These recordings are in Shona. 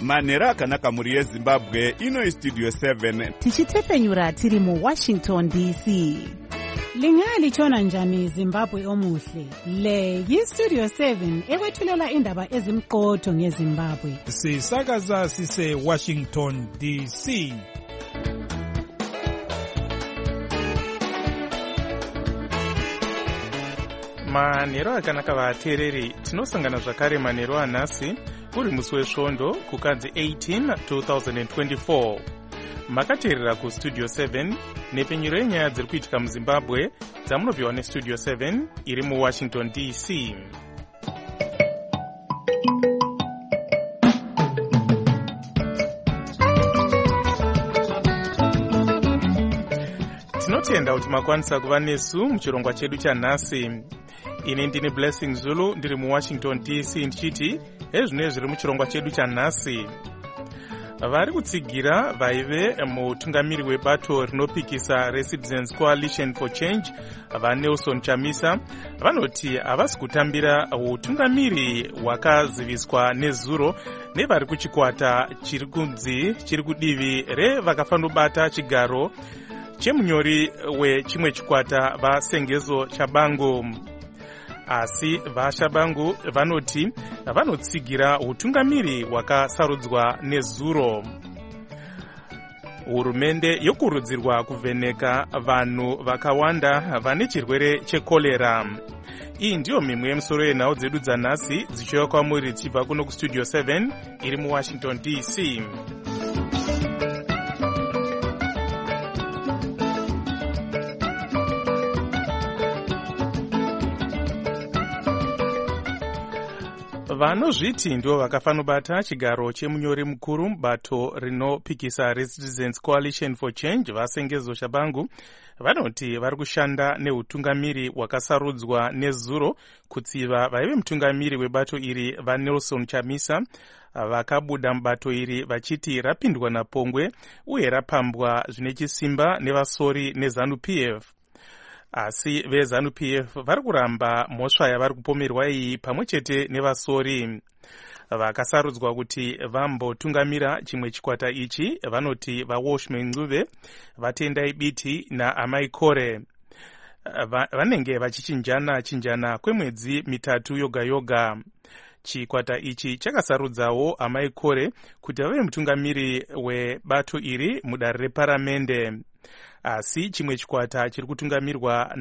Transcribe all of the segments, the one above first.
Manhero akanaka muri yeZimbabwe, ino Studio 7. Tichitepfenyura tiri mu Washington DC. Lingalitshona njani Zimbabwe omuhle? Le yi-Studio 7 ekwethulela indaba ezimqotho ngeZimbabwe. Sisakaza sise Washington DC. Manhero akanaka vateereri, tinosangana zvakare manhero anhasi uri musi wesvondo kukadzi 18 2024. Makateerera kuStudio 7 nepfenyuro yenyaya dziri kuitika muZimbabwe dzamunopiwa neStudio 7 iri muWashington DC. Tinotenda kuti makwanisa kuva nesu muchirongwa chedu chanhasi. Ini ndini Blessing Zulu ndiri muWashington DC ndichiti ezvino zviri muchirongwa chedu chanhasi. Vari kutsigira vaive mutungamiri webato rinopikisa reCitizens Coalition for Change vaNelson Chamisa vanoti havasi kutambira utungamiri hwakaziviswa nezuro nevari kuchikwata chiri kudivi revakafanobata chigaro chemunyori wechimwe chikwata vaSengezo Shabangu. Asi vaShabangu vanoti vanotsigira utungamiri hwakasarudzwa nezuro. Hurumende yokurudzirwa kuvheneka vanhu vakawanda vane chirwere chekolera. Iyi ndiyo mimwe yemusoro yenhau dzedu dzanhasi dzichiuya kwamuri tichibva kuno kuStudio 7 iri muWashington DC. Vanozviti ndivo vakafanobata chigaro chemunyori mukuru mubato rinopikisa reCitizens Coalition for Change vaSengezo Shabangu vanoti vari kushanda neutungamiri hwakasarudzwa nezuro kutsiva vaive mutungamiri webato iri vaNelson Chamisa vakabuda mubato iri vachiti rapindwa napongwe uye rapambwa zvine chisimba nevasori neZANU-PF. Asi veZANU-PF vari kuramba mhosva yavari kupomerwa iyi pamwe chete nevasori. Vakasarudzwa kuti vambotungamira chimwe chikwata ichi vanoti vaWashman Ncube, vaTendai Biti naAmai Kore. Vanenge vachichinjana kwemwedzi mitatu yoga yoga. Chikwata ichi chakasarudzawo Amai Kore kuti vave mutungamiri webato iri mudare reparamende. Asi chimwe chikwata chiri kutungamirwa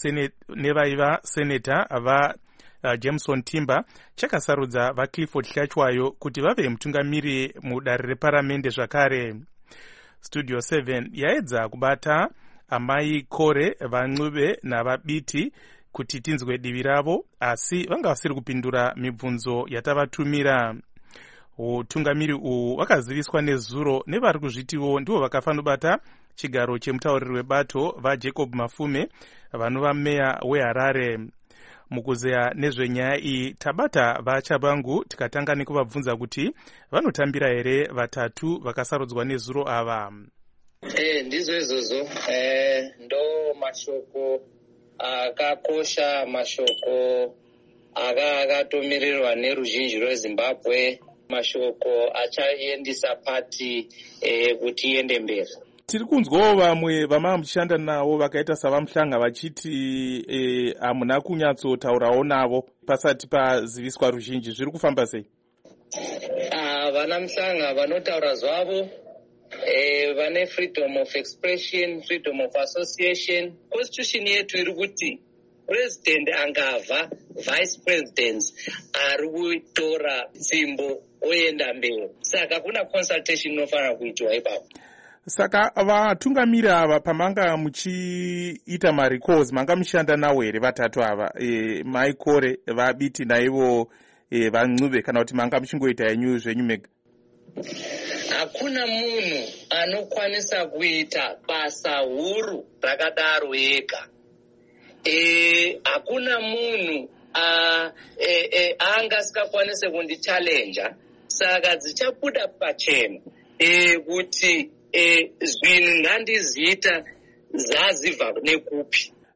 nevaiva seneta Jameson Timber chakasarudza vaClifford Hlachwayo kuti vave mutungamiri mudare reparamende zvakare. Studio 7 yaedza kubata Amai Kore, vaNcube navaBiti kuti tinzwe divi ravo, asi vanga vasiri kupindura mibvunzo yatavatumira. Utungamiri uhu wakaziviswa nezuro nevari kuzvitiwo ndivo vakafanobata chigaro chemutauriri webato vaJacob Mafume vanova meya weHarare. Mukuzeya nezvenyaya iyi tabata vaChabangu tikatanga nekuvabvunza kuti vanotambira here vatatu vakasarudzwa nezuro ava. Ndizvo izvozvo, ndo mashoko akakosha, mashoko akatomirirwa neruzhinji rweZimbabwe, mashoko achaendesa pati kuti iende mberi. Tiri kunzwawo vamwe vamava muchishanda navo vakaita savamuhlanga vachiti hamuna kunyatsotaurawo navo pasati paziviswa ruzhinji. Zviri kufamba sei? Vana muhlanga vanotaura zvavo, vane freedom of expression, freedom of association. Constitution yetu iri kuti president angavha, vice presidents ari kutora tsimbo oenda mberi. Saka kuna consultation inofanira kuitwa ipapo. Saka vatungamiri ava pamanga muchiita marecalls manga muchishanda nawo here vatatu ava, Mai Kore, vaBiti naivo vaNcube, kana kuti manga muchingoita yenyu zvenyu mega? Hakuna munhu anokwanisa kuita basa huru rakadaro ega. Hakuna munhu angasingakwanise kundichallenge. Saka dzichabuda pachena kuti zvinhu ndandiziita zazibva nekupi.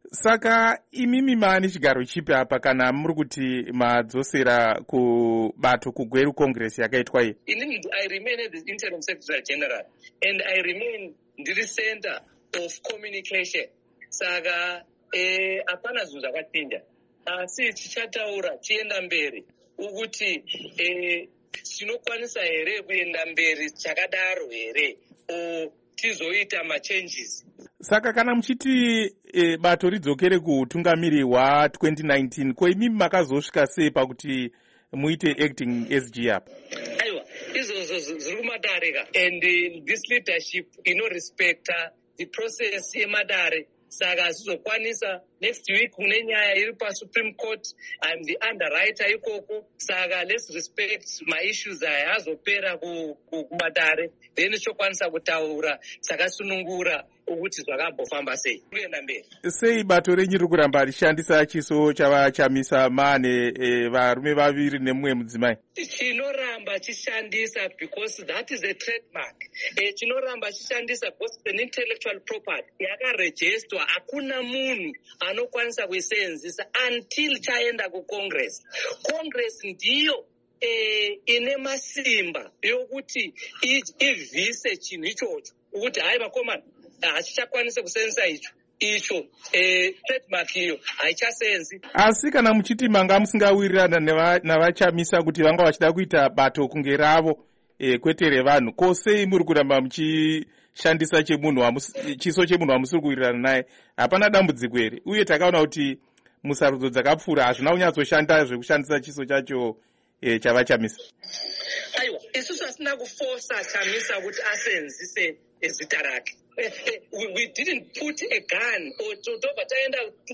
Saka imimi maane chigaro chipi apa kana muri kuti madzosera kubato kugweru Congress yakaitwa iyi? Inini I remain as the interim secretary general and I remain ndiri center of communication. Saka hapana zvinhu zvakachinja, asi tichataura tienda mberi ukuthi tinokwanisa here kuenda mberi chakadaro here o tizoita machanges. Saka kana muchiti bato ridzokere kuutungamiri hwa2019, ko imimi makazosvika sei pakuti muite acting SG apa? Aiwa, izvozvo zviri kumadareka and this leadership inorespecta the process yemadare. Saka azizokwanisa next week kune nyaya iri paSupreme Court, I'm the underwriter ikoko. Saka let's respect my issues aya azopera kumadare, then chokwanisa kutaura takasunungura ukuthi zvakambofamba sei kuenda mberi. Sei bato renyu riri kuramba richishandisa chiso chavachamisa mane varume vaviri nemumwe mudzimai? Chinoramba chishandisa because that is a trademark. Chinoramba chishandisa because it's an intellectual property yakarejestwa. Hakuna munhu anokwanisa kuisenzisa until chaenda kuCongress. Congress ndiyo ine masimba yokuti ivhise chinhu ichocho ukuthi hayi vakomana hachichakwanisa kusenzisa icho trademark iyo haichasenzi. Asi kana muchiti manga musingawirirana navachamisa kuti vanga vachida kuita bato kunge ravo kwete revanhu, ko sei muri kuramba muchishandisa chiso chemunhu wamusiri kuwirirana naye? Hapana dambudziko here? Uye takaona kuti musarudzo dzakapfuura hazvina kunyatsoshanda zvekushandisa chiso chacho chavachamisa. Aiwa, isusu hasina kuforsa chamisa kuti asenzise zita rake. We didn't put a gun or tobva taenda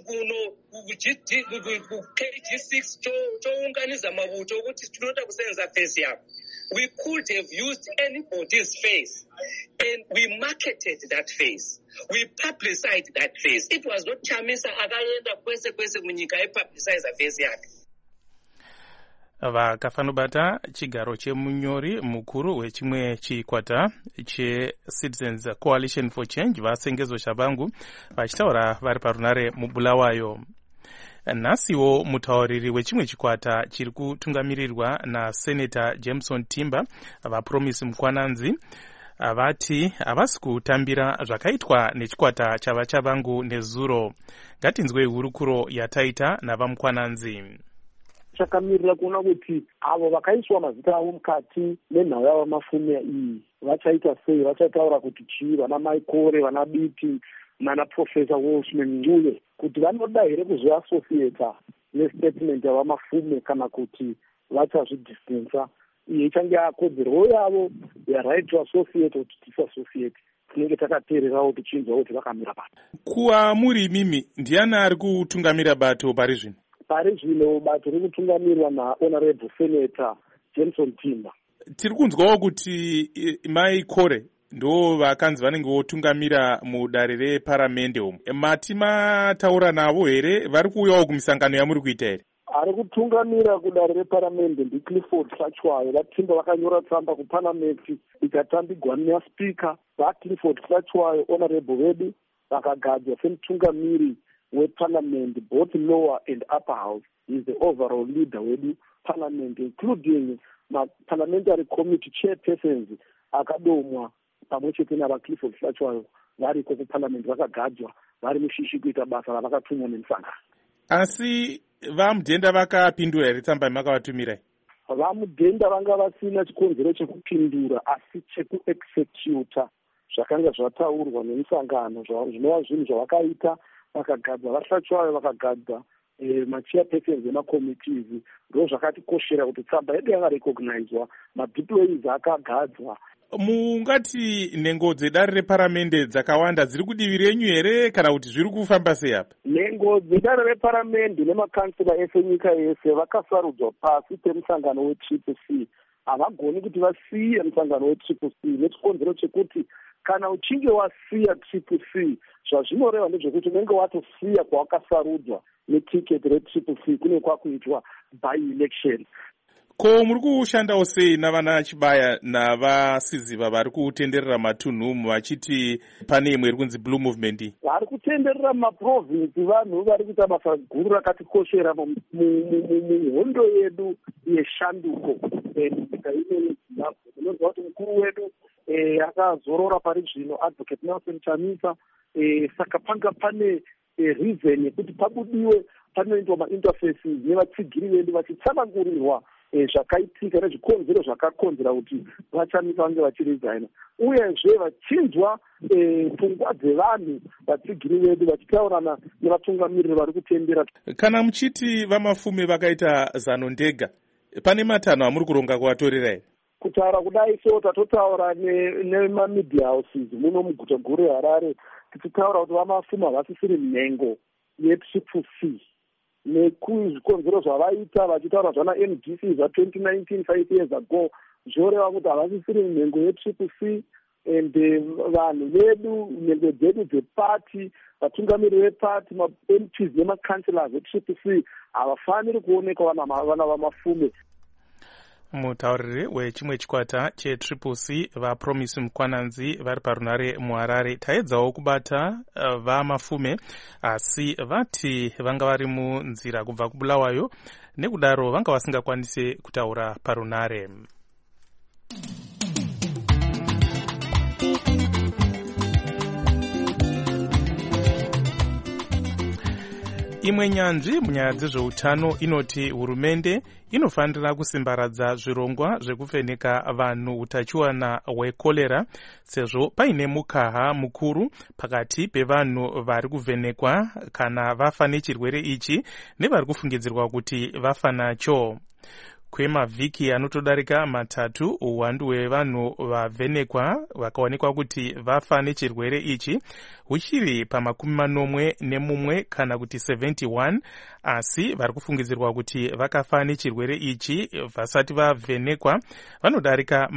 KG6 tounganiza mabuto kuti tinoda kusenza face yako. We could have used anybody's face and we marketed that face. We publicized that face. It was not Chamisa akaenda kwese munyika aipublicize face yake. Vakafanobata chigaro chemunyori mukuru wechimwe chikwata cheCitizens Coalition for Change vasengezo Shabangu vachitaura vari parunare muBulawayo. Nhasiwo mutauriri wechimwe chikwata chiri kutungamirirwa naSenator Jameson Timber vaPromise Mukwananzi vati havasi kutambira zvakaitwa nechikwata chavaChabangu nezuro. Ngatinzwe hurukuro yataita navaMukwananzi. Chakamirira kuona kuti avo vakaiswa mazita avo mukati menhau yavo mafume iyi vachaita sei, vachataura kuti chii, vana Maikore, vana Biti nana Professor Wolfman Ngule, kuti vanoda here kuzoassociata nestatement yavamafume kana kuti vachazvidhistensa. Iyi ichange yakodzero yavo yaright to associate kuti disassociate. Tinenge takateererawo tichinzwa kuti vakamira pato. Kuva muri imimi, ndiani ari kutungamira bato pari zvino? Pari zvino bato riri kutungamirwa naHonorable Senator Jameson Timber. Tiri kunzwawo kuti Maikore ndo vakanzi vanenge votungamira mudare reparamende umu. Mati mataura navo here? Vari kuuyawo kumisangano yamuri kuita here? Ari kutungamira kudare reparamende ndiClifford Hlachwayo. VaTimber vakanyora tsamba kuparliament ikatambigwa naSpeaker. VaClifford Hlachwayo honorable vedu vakagadzwa semutungamiri weParliament, both lower and upper house. He is the overall leader wedu Parliament, including parliamentary committee chairpersons akadomwa pamwe chete navaClifford Hlachwayo variko kuParliament vakagadzwa vari mushishi kuita basa ravakatumwa nemusangano. Asi vaMudhenda vakapindura here tsamba yamakavatumirai? VaMudhenda vanga vasina chikonzero chekupindura asi chekuexecuta zvakanga zvataurwa nemusangano, zvinova zvinhu zvavakaita. Vakagadza vaHlachwayo, vakagadza machairpersons emakommittees. Ndo zvakatikoshera kuti tsamba yedu yakarecognizwa, madeployees akagadzwa. Mungati nhengo dzedare reparamende dzakawanda dziri kudivi renyu here kana kuti zviri kufamba sei apa? Nhengo dzedare reparamende nemakansila ese nyika yese vakasarudzwa pasi pemusangano weCCC. Havagoni kuti vasiye musangano weCCC nechikonzero chekuti kana uchinge wasiya CCC zvazvinoreva ndezvekuti unenge watosiya kwawakasarudzwa netiketi reCCC kune kwakuitwa by election. Ko muri kushandawo sei navana Chibaya navasiziva vari kutenderera matunhu vachiti pane imwe iri kunzi Blue Movement? Vari kutenderera maprovinsi vanhu vari kuita basa guru rakatikoshera muhondo yedu yeshanduko nyika ino yeZimbabwe. Tinozwa kuti mukuru wedu akazorora pari zvino, Advocate Nelson Chamisa. Saka panga pane reason yekuti pabudiwe panoitwa mainterfaces nevatsigiri vedu vachitsanangurirwa zvakaitika nezvikonzero zvakakonzera kuti vachamisa vange vachiresigna, uyezve vachinzwa pfungwa dzevanhu vatsigiri vedu vachitaurana nevatungamiriri vari kutendera. Kana muchiti vamafume vakaita zano ndega, pane matanho amuri kuronga kuvatorera here? Kutaura kudai so tatotaura nemamedia houses muno muguta guru reHarare, tichitaura kuti vamafume havasisiri nhengo yetriple C nekuzvikonzero zvavaita vachitaura zvana NDC zva2019 5 years ago zvoreva kuti havasisiri nhengo yetriple C. And vanhu vedu, nhengo dzedu dzepati, vatungamiriri vepati, ma-MPs nema-councillors vetriple C havafaniri kuonekwa vana vamafume. Mutauriri wechimwe chikwata chetriple C vaPromise Mukwananzi vari parunare muHarare. Taedzawo kubata vamafume asi vati vanga vari munzira kubva kuBulawayo, nekudaro vanga vasingakwanise kutaura parunare. Imwe nyanzvi munyaya dzezveutano inoti hurumende inofanira kusimbaradza zvirongwa zvekuvheneka vanhu utachiwana hwekorera, sezvo paine mukaha mukuru pakati pevanhu vari kuvhenekwa kana vafa nechirwere ichi nevari kufungidzirwa kuti vafa nacho. Kwemavhiki anotodarika matatu, uwandu hwevanhu vavhenekwa vakaonekwa kuti vafa nechirwere ichi huchiri pa41 kana kuti 71, asi vari kufungidzirwa kuti vakafa nechirwere ichi vasati vavhenekwa vanodarika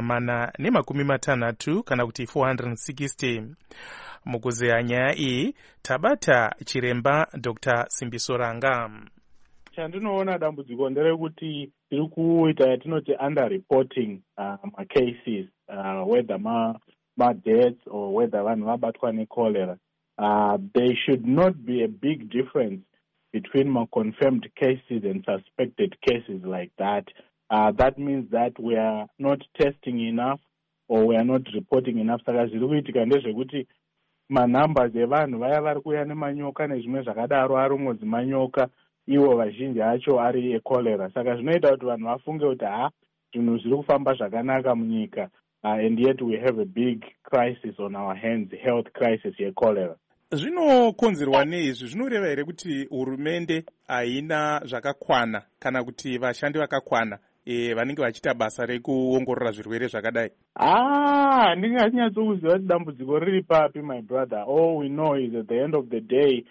460 kana kuti 460. Mukuzeya nyaya iyi tabata chiremba Dr. Simbiso Ranga. Chandinoona dambudziko nderekuti tiri kuita yatinoti underreporting cases, whether ma-deaths or whether vanhu vabatwa necholera. There should not be a big difference between confirmed cases and suspected cases like that. That means that we are not testing enough or we are not reporting enough. Saka zviri kuitika ndezvekuti manumbers evanhu vaya vari kuuya nemanyoka nezvimwe zvakadaro arongodzi manyoka, iwo vazhinji acho ari echolera. Saka zvinoita kuti vanhu vafunge kuti zvinhu zviri kufamba zvakanaka munyika, and yet we have a big crisis on our hands, health crisis yecholera. Zvinokonzerwa neizvi zvinoreva here kuti hurumende haina zvakakwana kana kuti vashandi vakakwana vanenge vachiita basa rekuongorora zvirwere zvakadai? Ndinganyatsokuziva kuti dambudziko riri papi, my brother. All we know is at the end of the day,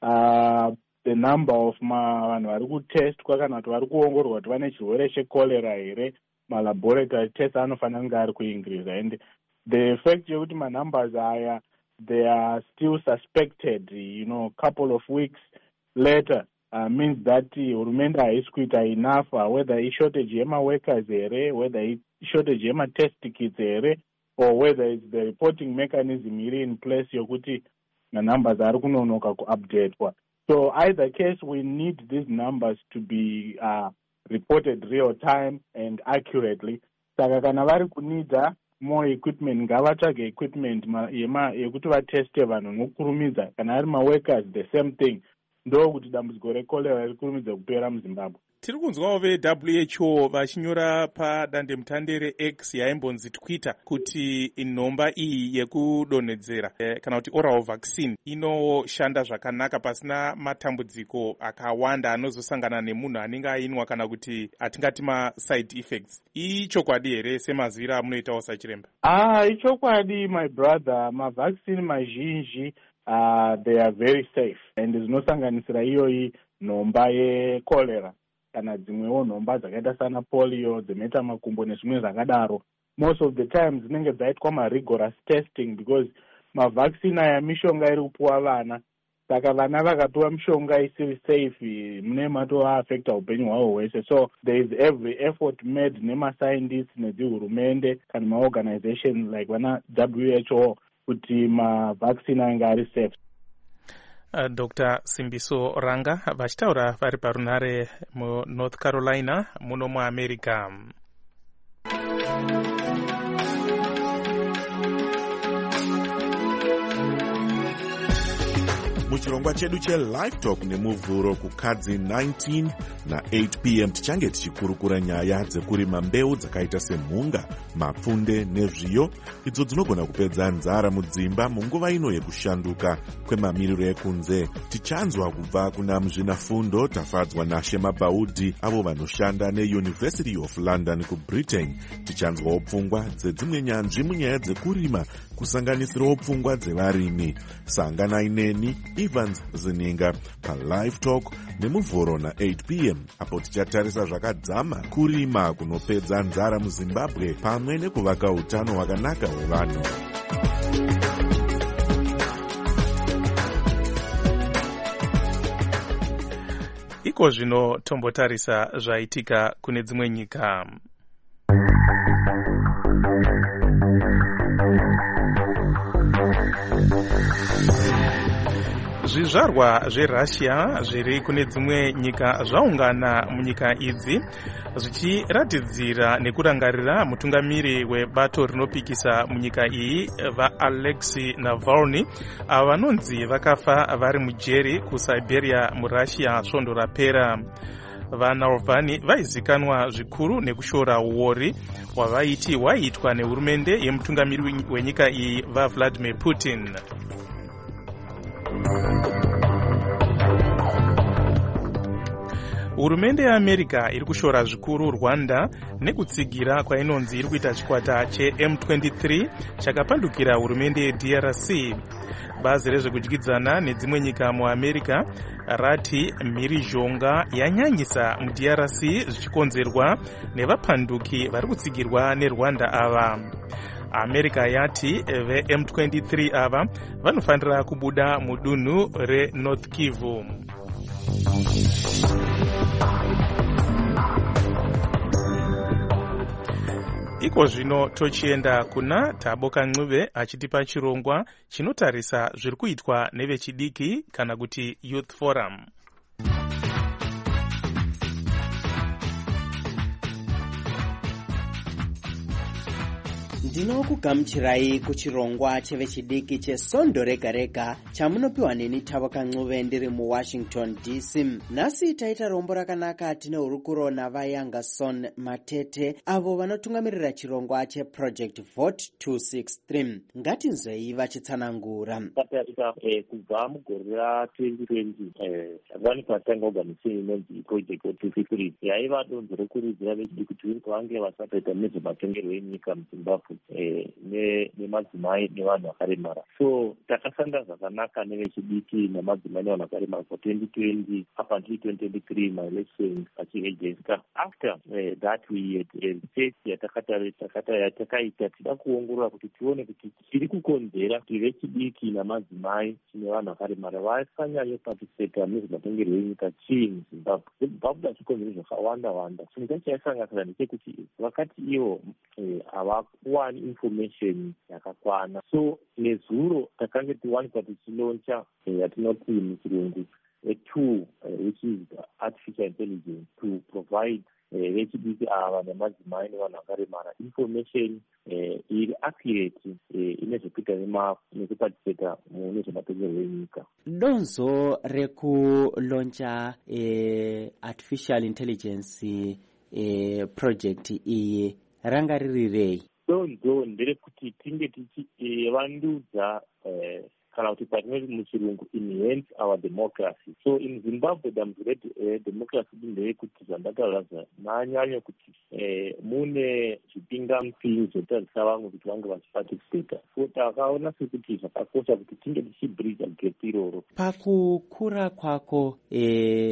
the number of vanhu vari kutestwa kana kuti vari kuongororwa kuti vane chirwere checholera here, malaboratory tests anofanira kunge ari kuincrease. And the fact yekuti manumbers aya they are still suspected, couple of weeks later, means that hurumende haisi kuita enough, whether ishortage yema-workers here, whether ishortage yema-test kits here, or whether it's the reporting mechanism iri in place yokuti manumbers ari kunonoka ku-updatewa. So either case, we need these numbers to be reported real time and accurately. Saka kana vari kunida more equipment, ngavatsvage equipment yekuti vateste vanhu nokurumidza. Kana ari ma-workers, the same thing. Ndo kuti dambudziko recholera riri kurumidza kupera muZimbabwe. Tiri kunzwawo veWHO vachinyora padandemutande reX yaimbonzi Twitter kuti nhomba iyi yekudonhedzera kana kuti oral vaccine inoshanda zvakanaka pasina matambudziko akawanda anozosangana nemunhu anenge ainwa kana kuti atingati ma-side effects. Ichokwadi here semaziviro amunoitawo sachiremba? Ichokwadi, my brother. Mavaccine mazhinji they are very safe, and zvinosanganisira iyoyi nhomba yecholera kana dzimwewo nhomba dzakaita sana polio, dzemeta makumbo nezvimwe zvakadaro. Most of the time dzinenge dzaitwa ma-rigorous testing, because mavaccine aya mishonga iri kupuwa vana saka vana vakapiwa mishonga isiri safe mune matoaafecta upenyu hwavo hwese. So there is every effort made nemascientists nedzihurumende kana maorganizations like vana WHO kuti mavaccine ange ari safe. Dr. Simbiso Ranga vachitaura vari parunhare muNorth Carolina muno muAmerica. Muchirongwa chedu cheLive Talk nemuvhuro kukadzi 19 na 8 p.m. tichange tichikurukura nyaya dzekurima mbeu dzakaita semhunga, mapfunde nezviyo idzo dzinogona kupedza nzara mudzimba munguva ino yekushanduka kwemamiriro ekunze. Tichanzwa kubva kuna muzvinafundo tafadzwa naShema Baudi avo vanoshanda neUniversity of London kuBritain. Tichanzwawo pfungwa dzedzimwe nyanzvi munyaya dzekurima kusanganisirawo pfungwa dzevarimi. Sanganai neni Evans Zininga paLive Talk nemuvhuro na8 p.m. apo tichatarisa zvakadzama kurima kunopedza nzara muZimbabwe pamwe nekuvaka utano hwakanaka hwevanhu. Iko zvino tombotarisa zvaitika kune dzimwe nyika. Zvizvarwa zveRussia zviri kune dzimwe nyika zvaungana munyika idzi zvichiratidzira nekurangarira mutungamiri webato rinopikisa munyika iyi vaAlexei Navalny ava vanonzi vakafa vari mujeri kuSiberia muRussia svondo rapera. VaNavalny vaizikanwa zvikuru nekushora uori hwavaiti hwaiitwa nehurumende yemutungamiri wenyika iyi vaVladimir Putin. Hurumende yeAmerica iri kushora zvikuru Rwanda nekutsigira kwainonzi iri kuita chikwata cheM23 chakapandukira hurumende yeDRC. Bazi rezvekudyidzana nedzimwe nyika muAmerica rati mhirizhonga yanyanyisa muDRC zvichikonzerwa nevapanduki vari kutsigirwa neRwanda ava. America yati veM23 ava vanofanira kubuda mudunhu reNorth Kivu. Iko zvino tochienda kuna Taboka Ncube achitipa chirongwa chinotarisa zviri kuitwa nevechidiki kana kuti Youth Forum. Ndinokugamuchirai kuchirongwa chevechidiki cheSondo Rega Rega chamunopiwa neni Taboka Ncube ndiri muWashington DC. Nhasi taita rombo rakanaka tine hurukuro navaYangason Matete avo vanotungamirira chirongwa cheProject Vote 263. Ngatinzwei vachitsanangura. Kubva mugore ra2020 vani patanga organization inonzi Project Vote 263 yaiva donzo rokurudzira vechidiki kuti vange vasapedza nezvematongerwo enyika muZimbabwe nemadzimai nevanhu vakaremara. So takashanda zvakanaka nevechidiki nemadzimai nevanhu vakaremara for 2020 up until 2023 my elections achiejeka. After that we had a research yatakaita tida kuongorora kuti tione kuti chiri kukonzera kuti vechidiki nemadzimai nevanhu vakaremara vasanyanye participate nezvematongerwo enyika chii muZimbabwe. Zimbabwe achikonzera zvakawanda wanda. Chinhu chaisanganisira ndechekuti vakati ivo havakuwani information yakakwana. So nezuro takange tiwanikwa tichiloncha yatinoti muchirungu a tool which is artificial intelligence to provide vechidiki ava nemadzimai nevanhu vakaremara information iri accurate ine zvekuita nekupatiseta mune zvematongerwo enyika. Donzo rekuloncha artificial intelligence project iyi ranga ririrei? Donzo nderekuti tinge tichivandudza kana kuti patinoti muchirungu enhance our democracy. So in Zimbabwe dambudziko redemocracy nderekuti zvandataura manyanya kuti mune zvipingamupinyi zvotarisa vamwe kuti vange vachiparticipata. So takaona sekuti zvakakosha kuti tinge tichibridge gap iroro. Pakukura kwako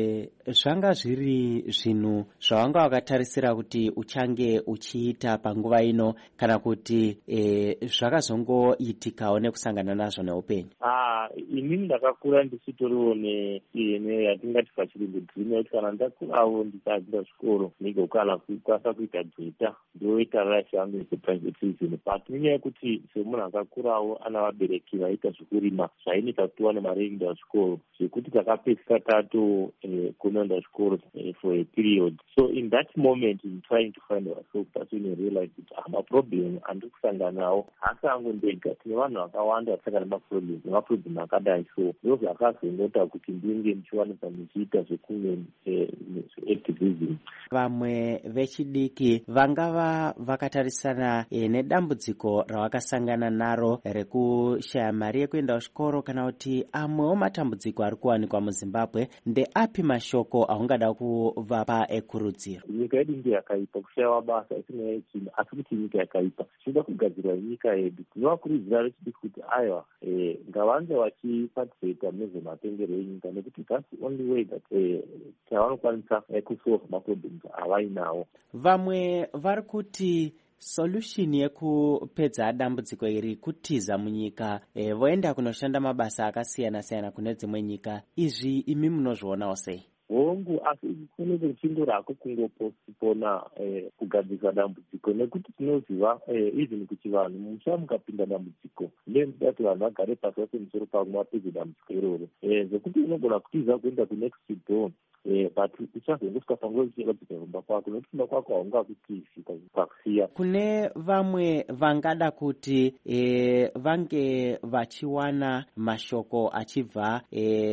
zvanga zviri zvinhu zvawanga wakatarisira kuti uchange uchiita panguva ino kana kuti zvakazongoitikawo nekusangana nazvo neupenyu? Inini ndakakura ndisitoriwo yatingati pachiringo dream yekuti kana ndakurawo ndikaenda chikoro ndigokwana kukwanisa kuita dzota ndoita life yangu yeprivate reason, but nenyaya yekuti semunhu akakurawo ana vabereki vaita zvekurima zvainita kuti wane mari yekuenda chikoro zvekuti takapedzisa kunoenda chikoro for a period. So in that moment in trying to find ourselves, that's when we realized that maproblem andiri kusangana nawo hasi angu ndega, tine vanhu vakawanda vasangana nemaproblem akadai. So ndo zvakazongoita kuti ndinge ndichiwanika ndichiita zvekumwe activism. Vamwe vechidiki vangava vakatarisana nedambudziko ravakasangana naro rekushaya mari yekuenda kuchikoro kana kuti amwewo matambudziko ari kuwanikwa muZimbabwe, ndeapi mashoko aungada kuvapa ekurudziro? Nyika yedu ndiyo yakaipa, kushayiwa basa isina chinhu, asi kuti nyika yakaipa, tinoda kugadzirwa nyika yedu. Tinovakurudzira vechidiki kuti aiwa ngavange vachiparticipate nezvematengero enyika, nekuti that's the only way that tavanokwanisa kusolve maproblems avainawo. Vamwe vari kuti solution yekupedza dambudziko iri kutiza munyika voenda kunoshanda mabasa akasiyana-siyana kune dzimwe nyika. Izvi imi munozvionawo sei? Hongu, asi kunenge kuchingorako kungopona kugadzirisa dambudziko, nekuti tinoziva even kuti vanhu musha mukapinda dambudziko ndemudati kuti vanhu vagare pasi vase musoro pamwe vapedze dambudziko iroro, zvekuti unogona kutiza kuenda kunext door but uchazongosvika panguva ichiradzika kumba kwako, nekuti kumba kwako haungakutizi pakusiya. Kune vamwe vangada kuti vange vachiwana mashoko achibva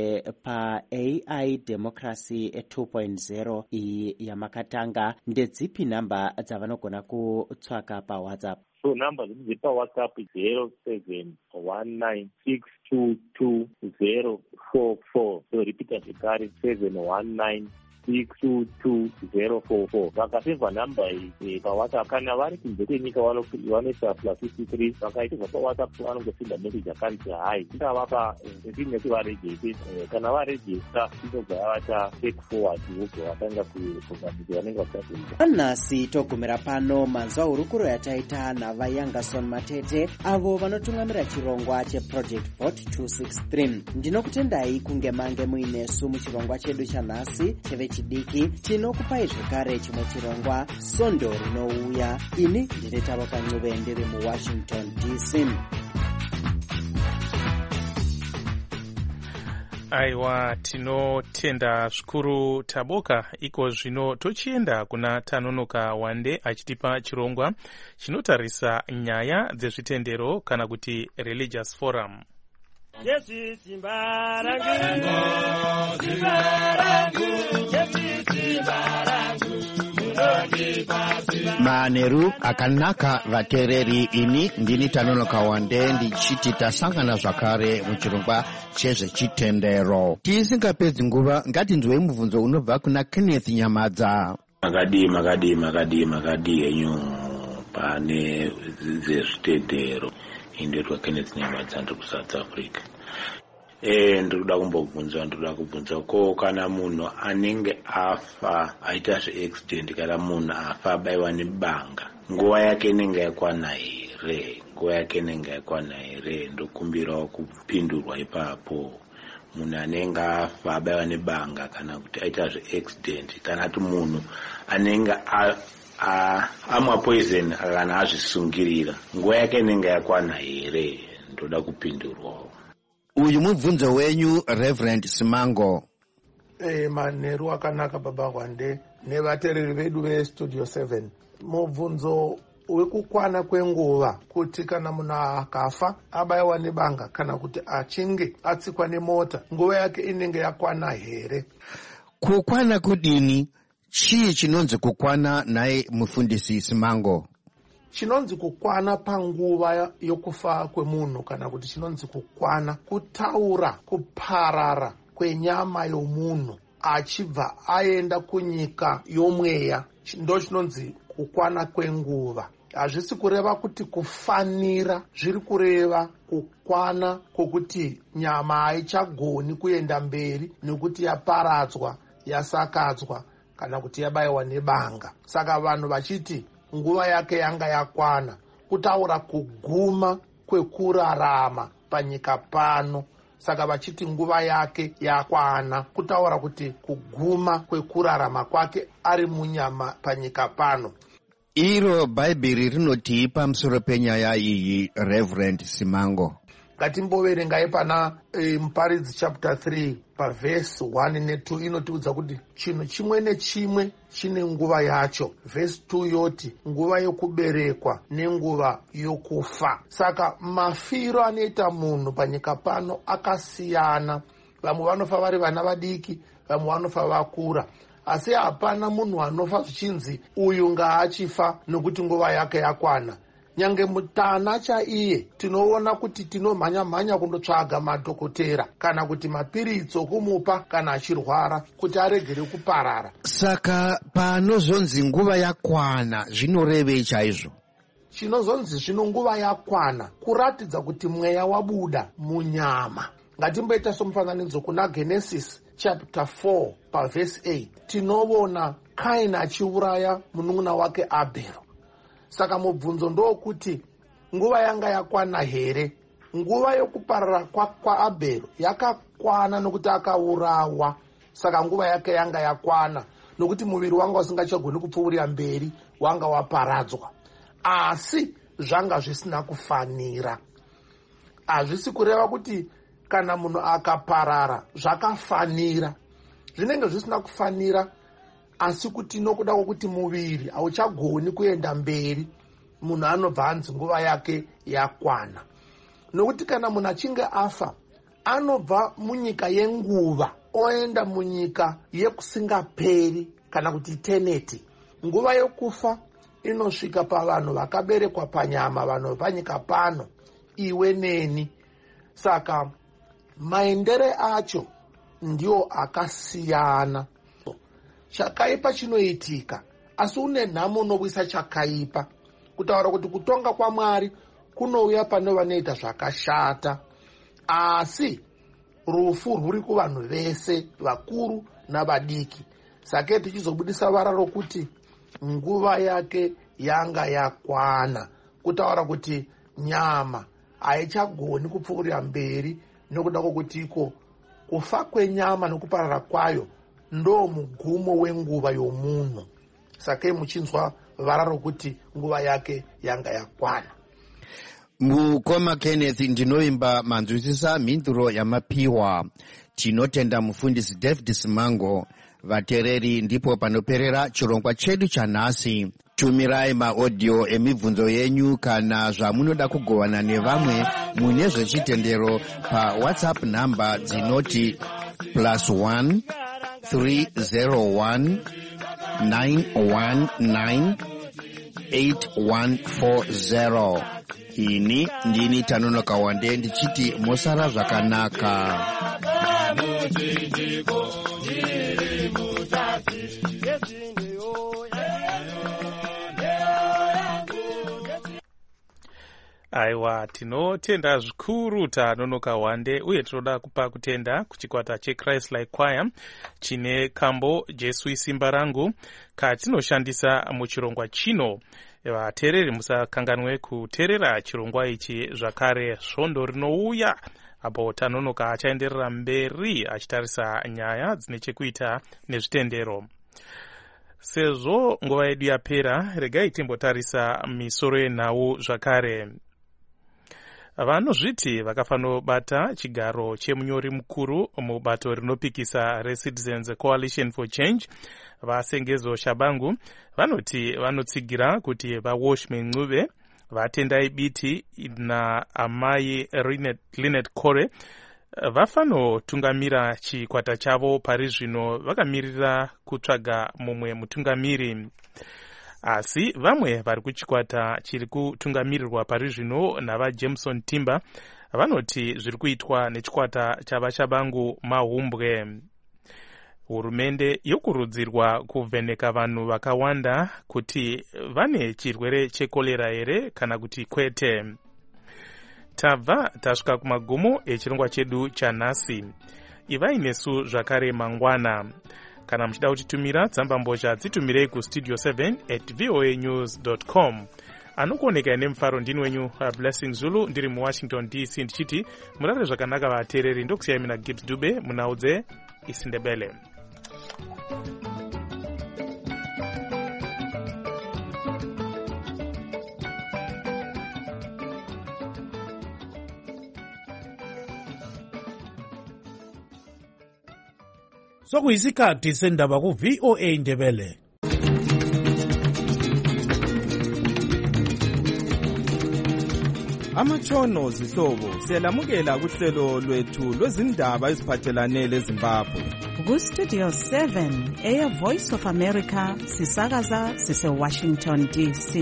paAI Democracy 2.0 iyi yamakatanga, ndedzipi namba dzavanogona kutsvaka paWhatsApp? So namba dziripa WhatsApp 0716222044. So repeat zvekare 719622044. vakasevha namba iyi paWhatsApp. Kana vari kunze kwenyika vanoisa +53, vakaitirwa paWhatsApp vanongosenda message akanzi hai ndavapa ndineti varejeste. Kana varejesta inobva yavata take forward vobva vatanga kugambizi vanenge vachakuita. Nhasi togumira pano manzwa hurukuro yataita navaYangason Matete avo vanotungamira chirongwa cheProject Vote 263. Ndinokutendai kunge mange muinesu muchirongwa chedu chanhasi chevechidiki. Tinokupai zvekare chimwe chirongwa Sondo rinouya. Ini ndine Tavoka Ncube ndiri muWashington DC. Aiwa, tinotenda zvikuru Taboka. Iko zvino tochienda kuna Tanonoka Wande achitipa chirongwa chinotarisa nyaya dzezvitendero kana kuti Religious Forum. Manheru akanaka vateereri, ini ndini Tanonoka Wande ndichiti tasangana zvakare muchirongwa chezvechitendero. Tisingapedzi nguva ngatinzwei mubvunzo unobva kuna Kenneth Nyamadza. Makadi enyu pane zvezvitendero. Indetwa Kenneth Nyamadza ndiri kuSouth Africa. Ndikuda kubvunza ko kana munhu anenge afa aita zveaccident, kana munhu afa abayiwa nebanga, nguva yake inenge yakwana here? Ndokumbirawo kupindurwa ipapo. Munhu anenge afa abayiwa nebanga kana kuti aita zveaccident, kana kuti munhu anenge amwa poison kana azvisungirira, nguva yake inenge yakwana here? Ndoda kupindurwawo. Uyu mubvunzo wenyu Reverend Simango. Manheru akanaka baba Wande nevateereri vedu veStudio 7. Mubvunzo wekukwana kwenguva kuti kana munhu akafa abayiwa nebanga kana kuti achinge atsikwa nemota, nguva yake inenge yakwana here? Kukwana kudini? Chii chinonzi kukwana naye mufundisi Simango? Chinonzi kukwana panguva yokufa kwemunhu kana kuti chinonzi kukwana kutaura kuparara kwenyama yomunhu achibva aenda kunyika yomweya, ndo chinonzi kukwana kwenguva. Hazvisi kureva kuti kufanira, zviri kureva kukwana kwokuti nyama haichagoni kuenda mberi nekuti yaparadzwa yasakadzwa kana kuti yabayiwa nebanga. Saka vanhu vachiti nguva yake yanga yakwana, kutaura kuguma kwekurarama panyika pano. Saka vachiti nguva yake yakwana, kutaura kuti kuguma kwekurarama kwake ari munyama panyika pano. Iro Bhaibheri rinoti pamusoro penyaya iyi, Reverend Simango. Ngatimboverengai pana Muparidzi chapter 3 pavhesi 1 ne2 inotiudza kuti chinhu chimwe nechimwe chine nguva yacho. Vhesi 2 yoti nguva yokuberekwa nenguva yokufa. Saka mafiro anoita munhu panyika pano akasiyana. Vamwe vanofa vari vana vadiki, vamwe vanofa vakura. Asi hapana munhu anofa zvichinzi uyu ngaachifa nokuti nguva yake yakwana. Nyange mutana chaiye tinoona kuti tinomhanya kundotsvaga madhokotera kana kuti mapiritsi okumupa kana achirwara kuti aregere kuparara. Saka panozonzi nguva yakwana zvinorevei chaizvo? Chinozonzi zvino nguva yakwana kuratidza kuti mweya wabuda munyama. Ngatimboita somufananidzo kuna Genesis chapter 4 pavhesi 8 tinoona Kaini achiuraya munun'una wake Abhero. Saka mubvunzo ndokuti nguva yanga yakwana here? Nguva yokuparara kwaAbhero yakakwana nokuti akaurawa. Saka nguva yake yanga yakwana nokuti muviri wanga usingachagoni kupfuurira mberi, wanga waparadzwa. Asi zvanga zvisina kufanira. Hazvisi kureva kuti kana munhu akaparara zvakafanira. Zvinenge zvisina kufanira, asi kuti nokuda kwokuti muviri hauchagoni kuenda mberi, munhu anobva anzi nguva yake yakwana. Nokuti kana munhu achinge afa, anobva munyika yenguva oenda munyika yekusingaperi kana kuti eternity. Nguva yokufa inosvika pavanhu vakaberekwa panyama, vanhu vepanyika pano, iwe neni. Saka maendere acho ndio akasiyana. Chakaipa chinoitika, asi une nhamo unowisa chakaipa. Kutaura kuti kutonga kwaMwari kunouya pane vanoita zvakashata. Asi rufu rwuri kuvanhu vese, vakuru navadiki. Saka tichizobudisa vara rokuti nguva yake yanga yakwana. Kutaura kuti nyama haichagoni kupfuurira mberi nokuda kwokuti iko kufa kwenyama nokuparara kwayo ndo mugumo wenguva yomunhu. Saka muchinzwa vara rokuti nguva yake yanga yakwana. Mukoma Kenneth, ndinoimba manzwisisa mhinduro yamapiwa. Tinotenda mufundisi David Simango. Vatereri, ndipo panoperera chirongwa chedu chanhasi. Tumirai maaudio emibvunzo yenyu kana zvamunoda kugovana nevamwe mune zvechitendero pa WhatsApp namba dzinoti +1 301 919 8140. Ini ndini Tanonoka Wande ndichiti mosara zvakanaka. Aiwa, tinotenda zvikuru Tanonoka Wande, uye tinoda kupa kutenda kuchikwata cheChrist Like Choir chine kambo Jesu isimba rangu katinoshandisa muchirongwa chino. Vateereri, musakanganwe kuteerera chirongwa ichi zvakare svondo rinouya apo Tanonoka achaenderera mberi achitarisa nyaya dzine chekuita nezvitendero. Sezvo nguva yedu yapera, regai timbotarisa misoro yenhau zvakare. Vanozviti vakafanobata chigaro chemunyori mukuru mubato rinopikisa reCitizens Coalition for Change, vasengezo Shabangu, vanoti vanotsigira kuti vaWashman Ncube, vatendai biti naamai Lynette Kore vafanotungamira chikwata chavo pari zvino vakamirira kutsvaga mumwe mutungamiri. Asi vamwe vari kuchikwata chiri kutungamirirwa pari zvino navaJameson Timber vanoti zviri kuitwa nechikwata chavaShabangu mahumbwe. Hurumende yokurudzirwa kuvheneka vanhu vakawanda kuti vane chirwere chekolera here kana kuti kwete. Tabva tasvika kumagumo echirongwa chedu chanhasi. Ivai nesu zvakare mangwana. kana muchida kutitumira tsambambozha dzitumirei kustudio 7@voanews.com. anokuoneka nemufaro ndini wenyu Blessing Zulu ndiri muwashington DC ndichiti murare zvakanaka vateereri. ndokusiyai mina Gibbs Dube munaudze isindebele. Sokuyisikhathi sendaba ku VOA Ndebele. Amatshono zihlobo siyalamukela kuhlelo lwethu lwezindaba eziphathelane leZimbabwe. Ku Studio 7 Air Voice of America sisakaza sise Washington DC.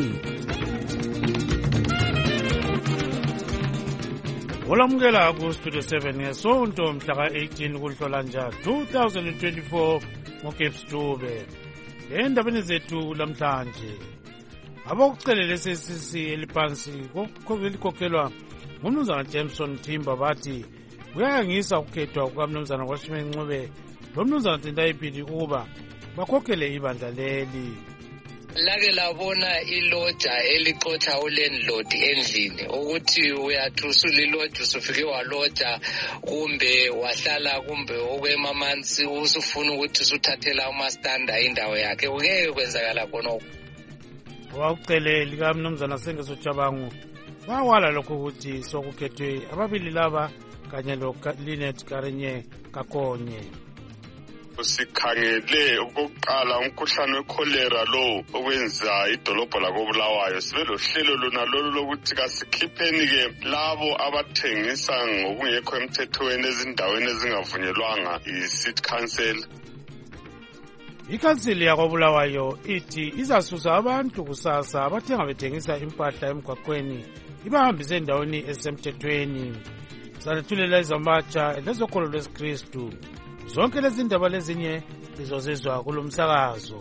Olamukela ku Studio 7 ngesonto mhla ka-18 kuNhlolanja 2024 ngoGibbs Dube. Endabeni zethu lamhlanje abakucelela SCC eliphansi kokukhokhelwa ngumnumzana Jameson Timber bathi kuyangisa ukukhethwa kukamnumzana Washington Ncube lomnumzana Tendai Biti ukuba bakhokhele ibandla leli. Lake labona iloja elixotsha ulandlord endlini ukuthi uyathusula iloja usufike waloja kumbe wahlala kumbe okwemamansi usufuna ukuthi usuthathela umastanda indawo yakhe ungeke kwenzakala khonoko. Wakucelela kamnumzana Sengezo Chabangu bawala lokho ukuthi sokukhethwe ababili laba kanye lo Linet Karenye Kakonye. Sikhangele okokuqala umkhuhlane wecholera lo okwenza idolobho lakoBulawayo sibe lohlelo lona lolu lokuthi kasikhipheni ke labo abathengisa ngokungekho emthethweni ezindaweni ezingavunyelwanga i-city council. Ikhansili yakoBulawayo ithi izasusa abantu kusasa abathenga bethengisa impahla emgwaqweni ibahambise endaweni ezisemthethweni. Salethulela izamatsha lezokholo lwesikristu. Zonke lezi ndaba lezinye lizozizwa kulomsakazo.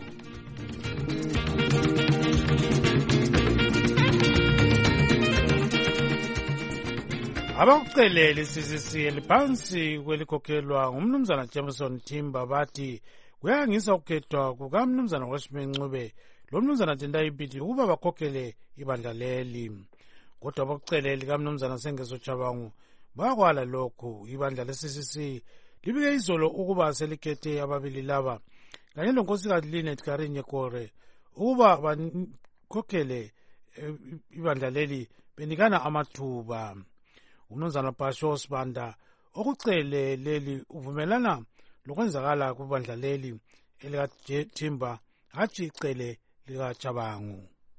Abakucelela iCCC eliphansi kwelikhokhelwa ngumnumzana Jameson Timber bathi kuyangisa ukukhethwa kukamnumzana Washington Ncube lomnumzana Tendai Biti ukuba bakhokhele ibandla leli. Kodwa abakucelela likamnumzana Sengezo Chabangu bakwala lokhu ibandla leCCC libike izolo ukuba selikhethe ababili laba kanye lonkosikazi Linet Karenye Kore ukuba bakhokhele ibandla leli benikana amathuba. Umnumzana Basho Sibanda okucele leli uvumelana lokwenzakala kubandla leli elikaTimber hatshi icele likaChabangu.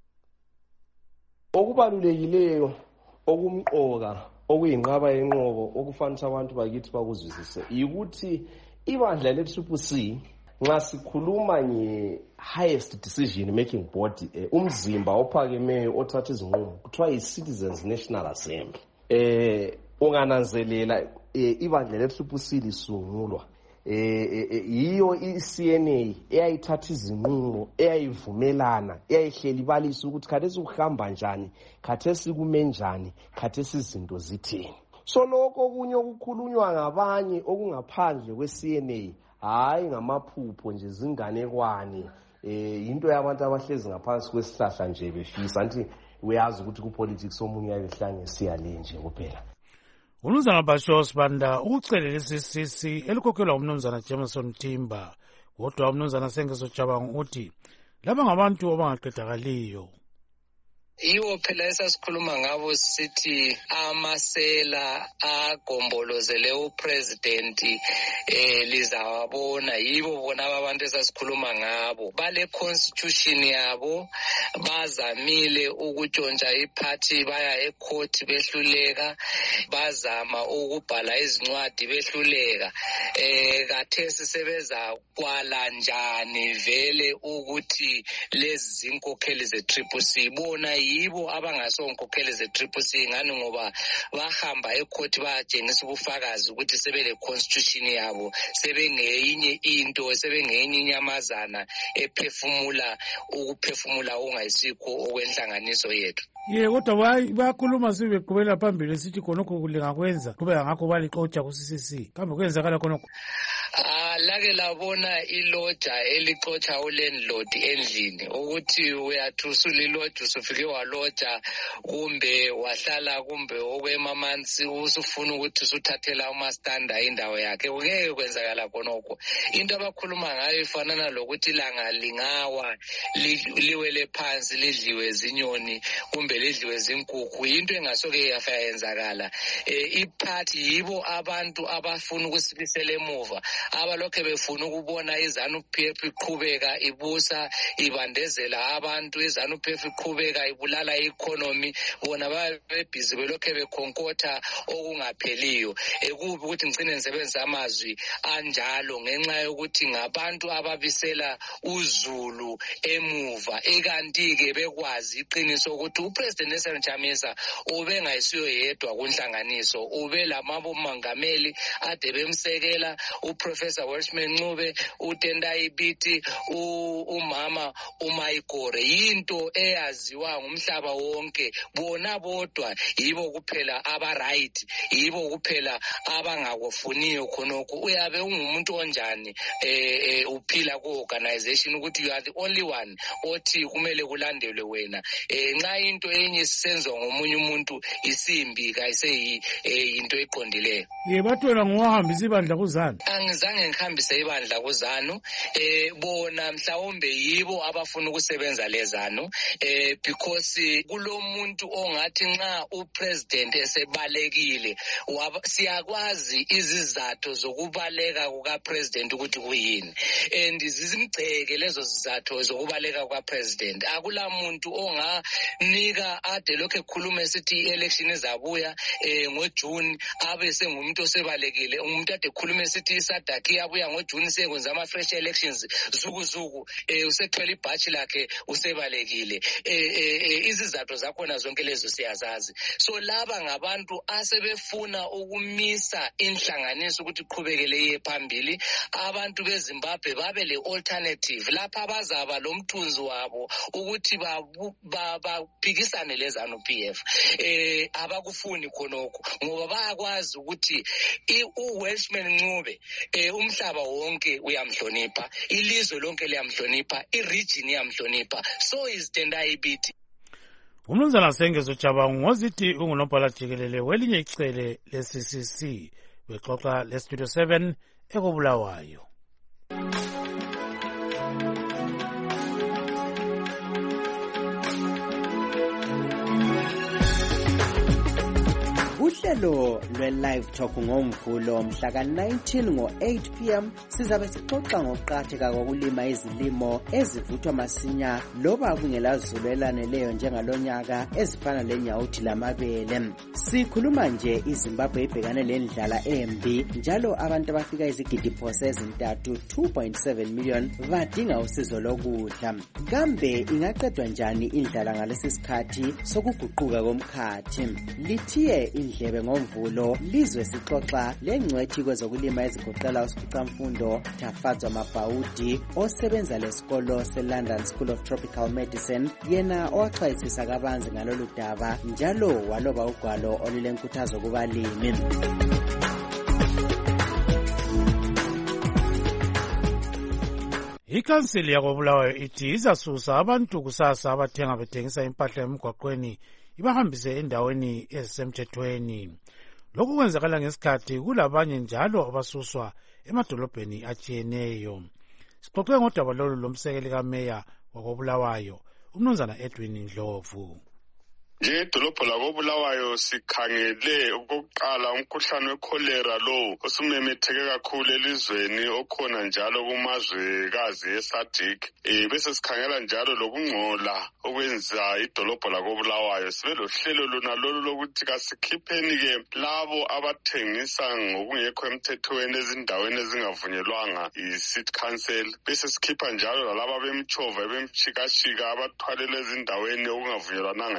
Okubalulekileyo okumqoka okuyinqaba yenqobo okufanele abantu bakithi bakuzwisise ukuthi ibandla le-CCC nxa sikhuluma nge-highest decision making body umzimba ophakemeyo othatha izinqumo kuthiwa yi-Citizens National Assembly. Ungananzelela ibandla le-CCC lisungulwa yiyo i-CNA eyayithatha izinqumo eyayivumelana eyayihleli balisa ukuthi khathesi kuhamba njani khathesi kume njani khathesi izinto zithini. So lokho okunye okukhulunywa ngabanye okungaphandle kwe-CNA hayi ngamaphupho nje zinganekwane into yabantu abahlezi ngaphansi kwesihlahla nje befisa nti uyazi ukuthi kupolitics omunye ayehlange siyale nje kuphela. Umnumzana Basho Sibanda ukucelela iCCC elikhokhelwa umnumzana Jameson Timber kodwa umnumzana Sengezo Chabangu uthi laba ngabantu abangaqedakaliyo. Yiwo phela esasikhuluma ngabo sithi amasela agombolozele upresident lizawabona yibo bona abantu esasikhuluma ngabo bale constitution yabo bazamile ukutshontsha iparty baya ecourt behluleka bazama ukubhala izincwadi behluleka kathesi sebeza kwala njani vele ukuthi lezi zinkokheli ze-CCC bona yibo abangasonkokheli ze-CCC ngani ngoba bahamba ecourt batshengisa ubufakazi ukuthi sebele constitution yabo sebengeyinye into sebengeyinye inyamazana ephefumula ukuphefumula ongayisikho okwenhlanganiso yethu. Kodwa bayakhuluma sibeqhubela phambili sithi khonokho kulingakwenza kube ngakho balixotsha ku-CCC kambe kwenzakala khonokho. lake labona iloja elixotsha ulandlord endlini ukuthi uyathusula iloja usufike waloja kumbe wahlala kumbe okwemamansi usufuna ukuthi usuthathela umastanda indawo yakhe ngeke kwenzakala khonokho. Into abakhuluma ngayo ifanana lokuthi ilanga lingawa liwele phansi lidliwe zinyoni kumbe lidliwe zinkukhu, into engasoke yafayenzakala. Iphathi yibo abantu abafuna ukusibisela emuva, abalokhe befuna ukubona iZANU-PF iqhubeka ibusa ibandezela abantu, iZANU-PF iqhubeka ibulala i-economy, bona babebhizi belokhe bekhonkotha okungapheliyo. Kubi ukuthi ngicine ngisebenzisa amazwi anjalo ngenxa yokuthi ngabantu ababisela uzulu emuva, ikanti-ke bekwazi iqiniso ukuthi uPresident Nelson Chamisa ubengayisiyo yedwa kunhlanganiso, ube lamabomongameli ade bemsekela, uProfessor Welshman Ncube, uTendai Biti, umama uMaigore. Yinto eyaziwa ngumhlaba wonke, bona bodwa yibo kuphela aba-right, yibo kuphela abangakufuniyo khonokho. Uyabe ungumuntu onjani uphila ku-organization ukuthi you are the only one othi kumele kulandelwe wena. Nxa into enye isenzwa ngomunye umuntu isimbi kayiseyinto eqondileyo. Bathi wena ngowahambisa ibandla kuZANU? Angizange ngihambise ibandla kuZANU. Bona mhlawumbe yibo abafuna ukusebenza leZANU because kulomuntu ongathi nxa upresident esebalekile siyakwazi izizathu zokubaleka kukapresident ukuthi kuyini, and zizimgceke lezo zizathu zokubaleka kukapresident. Akula muntu onganika ade lokho ekhuluma esithi i-election izabuya ngoJune abe sengumuntu osebalekile, umuntu ade ekhuluma esithi iSADC iyabuya ngoJune sekwenza ama-fresh elections zukuzuku usethwele ibhatshi lakhe usebalekile. Izizathu zakhona zonke lezo siyazazi. So laba ngabantu asebefuna ukumisa inhlanganiso ukuthi iqhubekele iye phambili. Abantu beZimbabwe babe le-alternative lapha abazaba lo mthunzi wabo ukuthi baphikisane leZANU-PF. Abakufuni khonokho ngoba bayakwazi ukuthi uWelshman Ncube umhlaba wonke uyamhlonipha, ilizwe lonke liyamhlonipha, iregion iyamhlonipha, so is Tendai Biti. Umnumzana Sengezo Chabangu ngozithi ungunobhala jikelele welinye icele le-CCC bexoxa le-Studio 7 ekobulawayo. Uhlelo lwe-Live Talk ngoMvulo mhla ka-19 ngo-8 p.m. sizabe sixoxa ngokuqakatheka kokulima izilimo ezivuthwa masinya loba kungelazulu elaneleyo njengalonyaka ezifana lenyawuthi lamabele. Sikhuluma nje iZimbabwe ibhekane lendlala embi, njalo abantu abafika izigidi-phose ezintathu 2.7 million badinga usizo lokudla. Kambe ingaqedwa njani indlala ngalesi sikhathi sokuguquka komkhathi? Lithiye indlebe ngoMvulo lizwe sixoxa lengcwethi kwezokulima ezigoqela uSikhicamfundo Tafadzwa Mabhaudi osebenza lesikolo seLondon School of Tropical Medicine, yena owaxwayisisa kabanzi ngalolu daba njalo waloba ugwalo olulenkuthazo kubalimi. Ikhansili yakobulawayo ithi izasusa abantu kusasa abathenga bethengisa impahla emgwaqweni ibahambise endaweni ezisemthethweni. Lokhu kwenzakala ngesikhathi kulabanye njalo abasuswa emadolobheni atshiyeneyo. Sixoxe ngodaba lolu lomsekeli kameya wakobulawayo umnumzana Edwin Ndlovu. Njengedolobho lakobulawayo sikhangele okokuqala umkhuhlane wekholera lo osumemetheke kakhulu elizweni okhona njalo kumazwekazi eSADC. Bese sikhangela njalo lokungcola okwenza idolobho lakobulawayo. Sibe lohlelo lona lolu lokuthi kasikhipheni-ke labo abathengisa ngokungekho emthethweni ezindaweni ezingavunyelwanga yi-City Council. Bese sikhipha njalo lalaba bemtshova bemchikashika abathwalela ezindaweni okungavunyelwananga yi-City Council.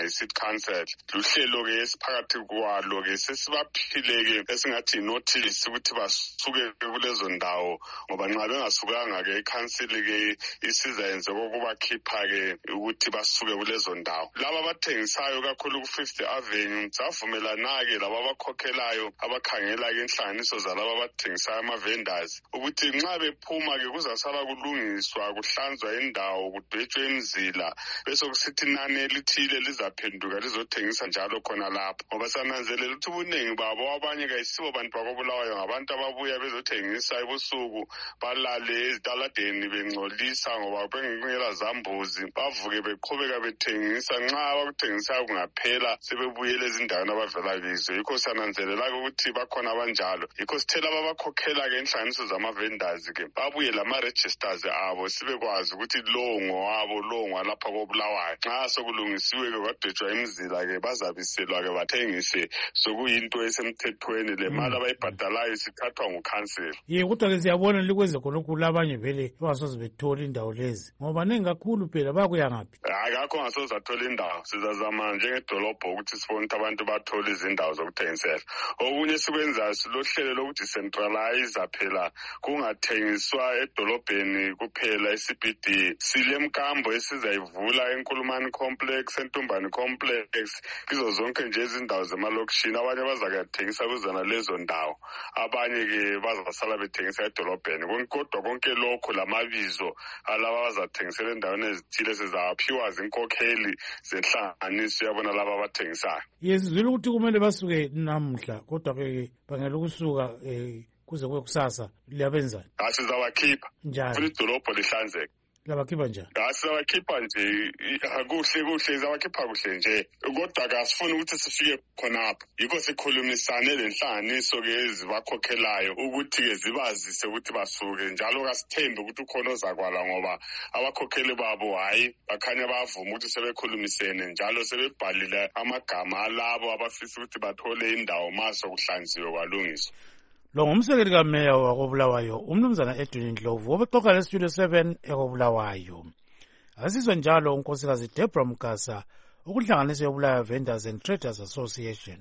council luhlelo-ke esiphakathi kwalo-ke sesibaphile-ke esingathi notice ukuthi basuke kulezo ndawo ngoba nxa bengasukanga-ke ikhansili-ke isizayenze kokubakhipha-ke ukuthi basuke kulezo ndawo. Laba abathengisayo kakhulu ku-50th Avenue savumelana-ke laba abakhokhelayo abakhangela-ke inhlanganiso zalaba abathengisayo ama-vendors ukuthi nxa bephuma-ke kuzasala kulungiswa kuhlanzwa indawo kudwetshwe imizila bese kusithi inani elithile lizaphenduka lizothengisa njalo khona lapho ngoba sananzelela ukuthi ubuningi babo abanye kayisibo bantu bakobulawayo ngabantu ababuya bezothengisa ebusuku balale ezitaladeni bengcolisa ngoba bengela zambuzi bavuke beqhubeka bethengisa nxa abakuthengisayo kungaphela sebebuyela ezindaweni abavela kizo. Yikho sananzelela ukuthi bakhona abanjalo. Yikho sithela babakhokhela-ke inhlanganiso zama-vendors-ke babuye lama-registers abo sibekwazi ukuthi lowo ngowabo lowo ngwalapha kobulawayo. Nxa sokulungisiwe-ke kwadwetshwa imizila-ke bazabiselwa-ke bathengise sokuyinto esemthethweni le mali abayibhadalayo sithathwa ngukhansela. Kodwa-ke siyabona likwenze khonokhu abanye vele bangasoze bethola indawo lezi ngoba ningi kakhulu phela bakuya ngaphi. Akakho ngasoze athola indawo. Sizazama njengedolobho ukuthi sibone ukuthi abantu bathola izindawo zokuthengisela. Okunye sikwenzayo silohlelo lokudecentralize phela kungathengiswa edolobheni kuphela eCBD. Silemkambo esizayivula eNkulumani Complex, eNtumbani Complex, kizo zonke nje izindawo zemalokishini. Abanye bazakuthengisa kuzona lezo ndawo, abanye-ke bazasala bethengisa edolobheni. Kodwa konke lokho lamabizo alaba bazathengisela endaweni ezithile sizaphiwa zinkokheli zenhlanganiso yabona laba abathengisayo. Sizwile ukuthi kumele basuke namhla kodwa-ke bangela ukusuka kuze kube kusasa liyabenzani? Sizabakhipha njani idolobho lihlanzeke. Labakhipha njani? Sizabakhipha nje kuhle sizabakhipha kuhle nje kodwa asifuni ukuthi sifike khonapho. Yikho sikhulumisane lenhlanganiso-ke ezibakhokhelayo ukuthi-ke zibazise ukuthi basuke njalo kasithembe ukuthi ukhona ozakwala ngoba abakhokheli babo hayi bakhanya bavuma ukuthi sebekhulumisene njalo sebebhalile amagama alabo abafisa ukuthi bathole indawo maso kuhlanziwe kwalungiswa. Lo ngumsekeli kameya wakobulawayo umnumzana Edwin Ndlovu obexoxa leStudio 7 ekobulawayo. Asizwe njalo unkosikazi Deborah Mkasa ukuhlanganiso yobulawayo Vendors and Traders Association.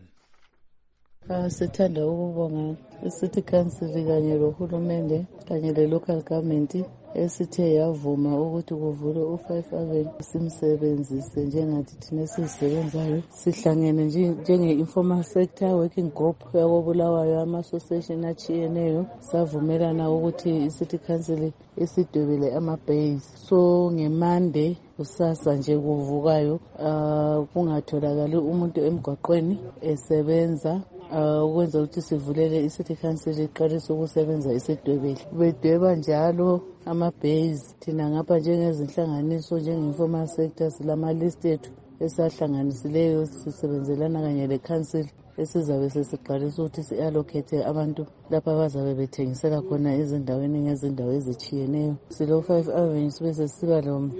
Sithanda ukubonga iCity Council kanye lohulumende kanye le-local government esithe yavuma ukuthi kuvule u-5 Avenue simsebenzise njengathi thina esisebenzayo. Sihlangene njenge-informal sector working group yakobulawayo ama-association achiyeneyo savumelana ukuthi iCity Council isidwebele ama-base. So ngeMonday kusasa nje kuvukayo kungatholakali umuntu emgwaqweni esebenza ukwenza ukuthi sivulele iCity Council iqalise ukusebenza isidwebele. Bedweba njalo ama-base thina ngapha njengezinhlanganiso njenge-informal sector silama-list ethu esahlanganisileyo sisebenzelana kanye le-council esizabe sesiqalisa ukuthi si-allocate abantu lapha abazabe bethengisela khona ezindaweni ngezindawo ezichiyeneyo. Silo-5 Avenue sibe sesiba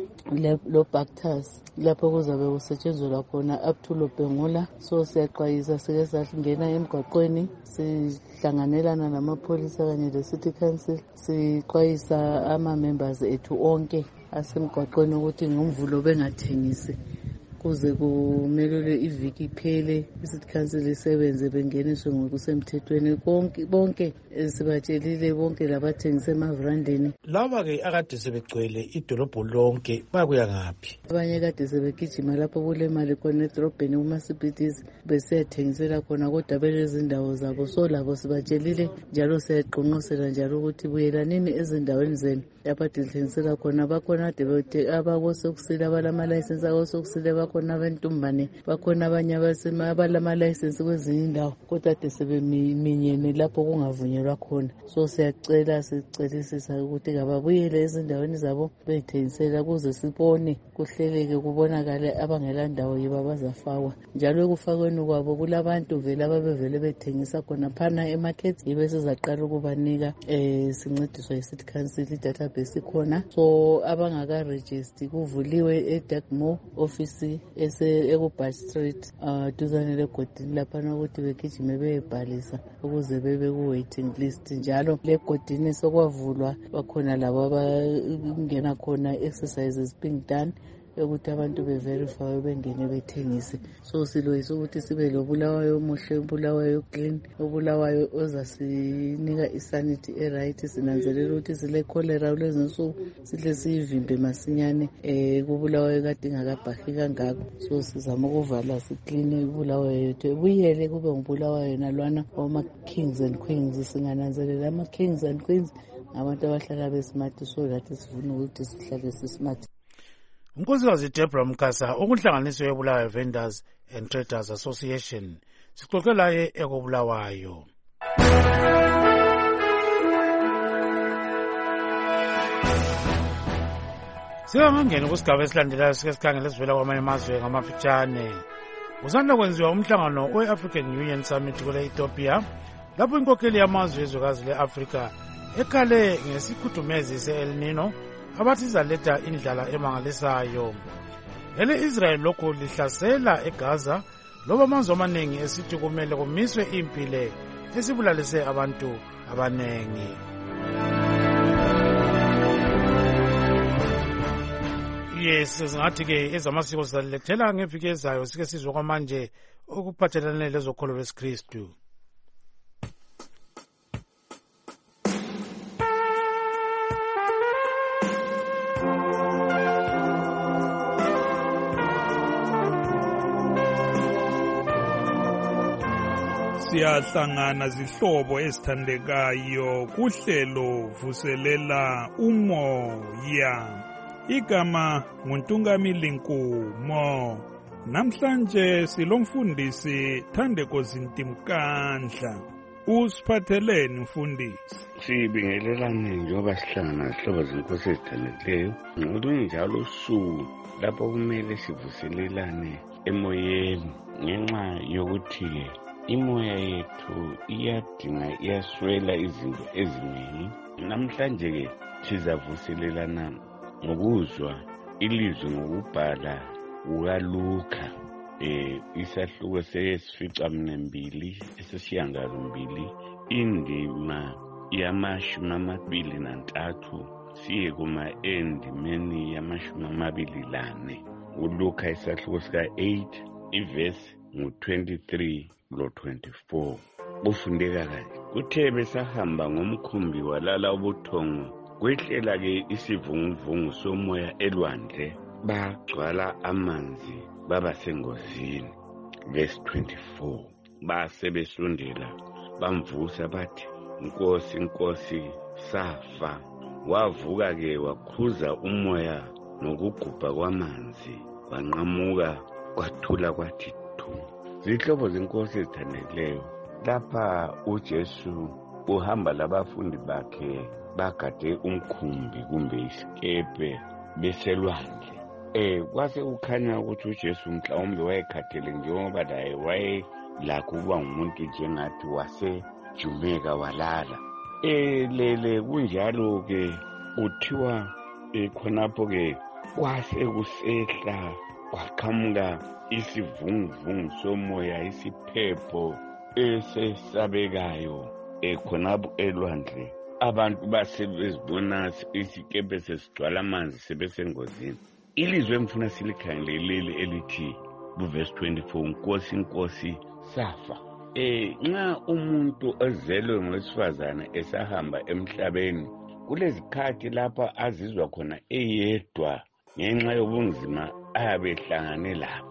lo-Bactus lapho kuzabe kusetshenzelwa khona up to Lobhengula. So siyaxwayisa sike sangena emgwaqweni sihlanganelana namapholisa kanye le-City Council sixwayisa ama-members ethu onke asemgwaqweni ukuthi ngomvulo bengathengisi kuze kumelwe iviki iphele iCity Council isebenze bengeniswe ngokusemthethweni bonke sibatshelile bonke labathengisa emavrandeni. Laba-ke akade sebegcwele idolobho lonke bakuya ngaphi? Abanye kade sebegijima lapho kule mali khona edorobheni kuma-CBDs besiyathengisela khona kodwa belezindawo zabo. So labo sibatshelile njalo siyaqonqosela njalo ukuthi buyelanini ezindaweni zenu lapha dithengisela khona. Bakhona abakosokusile abalama-license akosokusile bakhona abentumbane bakhona abanye abalama-license kwezinye indawo kodwa ade sebeminyene lapho kungavunyelwa khona. So sicelisisa ukuthi kababuyele ezindaweni zabo bethengisela kuze sibone kuhleleke kubonakale abangela ndawo yibo abazafakwa. Njalo ekufakweni kwabo kulabantu vele ababevele bethengisa khona phana emarket yibe sizaqala ukubanika sincediswa yiCity Council idatabase khona. So abangaka-register kuvuliwe eDagmore office ekuBud Street duzane legodini laphana ukuthi begijime beyebhalisa ukuze bebe ku-waiting list. Njalo legodini sokwavulwa bakhona labo abangena khona exercises being done yokuthi abantu beverify bengene bethengise. So siloyisa ukuthi sibe lobulawayo omuhle, obulawayo clean, obulawayo ozasinika isanity eright. Sinanzelela ukuthi sile cholera kulezinsuku, sihle siyivimbe masinyane kubulawayo kade ingakabhahi kangako. So sizama ukuvala sikline ibulawayo yethu ebuyele kube ngubulawayo nalwana oma-kings and queens. Singananzelela ama-kings and queens abantu abahlala besimart, so that sifuna ukuthi sihlale sismart. unkosikazi Deborah Mkasa okunhlanganiso yebulawayo Vendors and Traders Association sixoxe laye ekobulawayo. Singangena kusigaba esilandelayo sike sikhangele sivela kwamanye amazwe ngamafitshane. Usanda kwenziwa umhlangano we-African Union Summit kule Ethiopia, lapho inkokheli yamazwe ezwekazi le-Afrika ekhale ngesikhudumezi se-El Nino abathi izaletha indlala emangalisayo. Ele-Israel lokhu lihlasela eGaza, loba amazwe amaningi esithi kumele kumiswe impile esibulalise abantu abanengi. Yes, singathi-ke ezamasiko sizalilethela ngeviki ezayo sike sizwe kwamanje okuphathelane lezokholo lwesikristu. Siyahlangana zihlobo ezithandekayo kuhlelo vuselela umoya. Igama nguNtungamili Nkumo. Namhlanje silomfundisi Thandeko Zintimkandla. Usiphatheleni mfundisi? Sibingelelane njengoba sihlangana zihlobo zenkosi ezithandekayo. Ngolunjalo usuku lapho kumele sivuselelane emoyeni ngenxa yokuthi imoya yethu iyaswela izinto eziningi. Namhlanje-ke sizavuselelana ngokuzwa ilizwi ngokubhala kukaLuka isahluko sesificaminwembili esesishiyagalombili indima yama-23 siye kuma-endimeni yama-24. uLuka isahluko sika-8 ivesi ngu-23 lo-24 kufundeka kanje. Kuthe besahamba ngomkhumbi walala ubuthongo, kwehlela-ke isivunguvungu somoya elwandle, bagcwala amanzi baba sengozini. Verse 24, base besondela bamvusa bathi, Nkosi, Nkosi, safa. Wavuka-ke wakhuza umoya nokugubha kwamanzi, wanqamuka kwathula kwathi thu. Zihlobo zenkosi ezithandeleyo, lapha uJesu uhamba labafundi bakhe bagade umkhumbi kumbe isikepe beselwandle. Kwase kukhanya ukuthi uJesu mhlawumbe wayekhathele njengoba laye wayelakho ukuba ngumuntu njengathi wasejumeka walala. Lele kunjalo-ke kuthiwa khonapho-ke kwase kusehla kwaqhamuka isivunguvungu somoya, isiphepho esesabekayo khonapho elwandle. Abantu basebezibona isikepe sesigcwala amanzi sebesengozini. Ilizwe emfuna silikhangelele elithi kuverse 24, Nkosi, Nkosi, safa. Nxa umuntu ozelwe ngowesifazane esahamba emhlabeni, kulezikhathi lapha azizwa khona eyedwa ngenxa yobunzima abehlangane labo.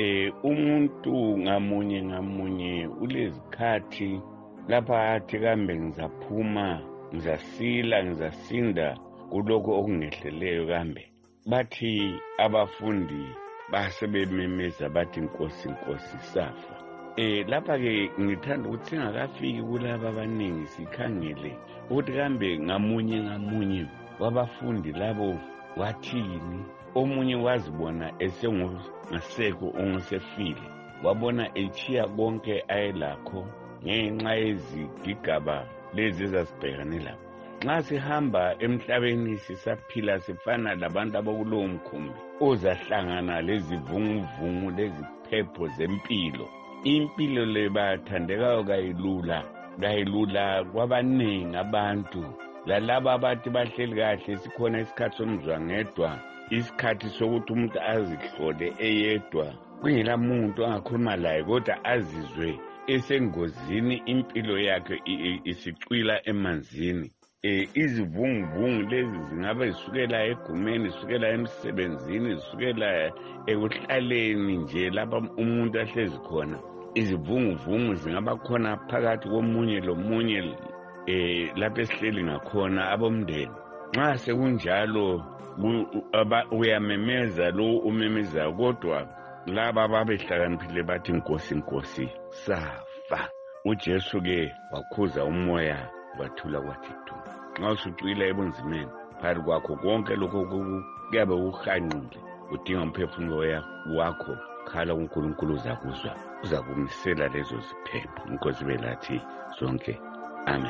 Umuntu ngamunye ngamunye ulezikhathi lapha athi kambe ngizaphuma, ngizasila, ngizasinda kulokho okungehleleyo kambe. Bathi abafundi basebememeza bathi, Nkosi, Nkosi, safa. Lapha-ke ngithanda ukuthi singakafiki kulaba abaningi sikhangele ukuthi kambe ngamunye ngamunye wabafundi labo wathini. Omunye wazibona esengasekho ongasefile, wabona echiya konke ayelakho ngenxa yezigigaba lezi ezasibhekane lapho. Nxa sihamba emhlabeni sisaphila sifana labantu abakulowo mkhumbi ozahlangana lezivunguvungu leziphepho zempilo. Impilo le bathandekayo kayilula kwabaningi abantu lalaba abathi bahleli kahle sikhona isikhathi somzwangedwa, isikhathi sokuthi umuntu azihlole eyedwa kungela muntu angakhuluma laye kodwa azizwe esengozini, impilo yakhe isicwila emanzini. Izivunguvungu lezi zingabe zisukela egumeni, zisukela emsebenzini, zisukela ekuhlaleni nje lapha umuntu ahlezi khona. Izivunguvungu zingaba khona phakathi komunye lomunye lapha esihleli ngakhona abomndeni. Nxa sekunjalo uyamemeza lo umemeza, kodwa laba ababehlakaniphile bathi Nkosi, Nkosi, safa. uJesu-ke wakhuza umoya wathula kwathi du. Nxa usucwila ebunzimeni phakathi kwakho konke lokho kuyabe kuhanqile, udinga umphefumulo wakho, khala uNkulunkulu uzakuzwa, uzakumisela lezo ziphepho. Inkosi belathi sonke amen.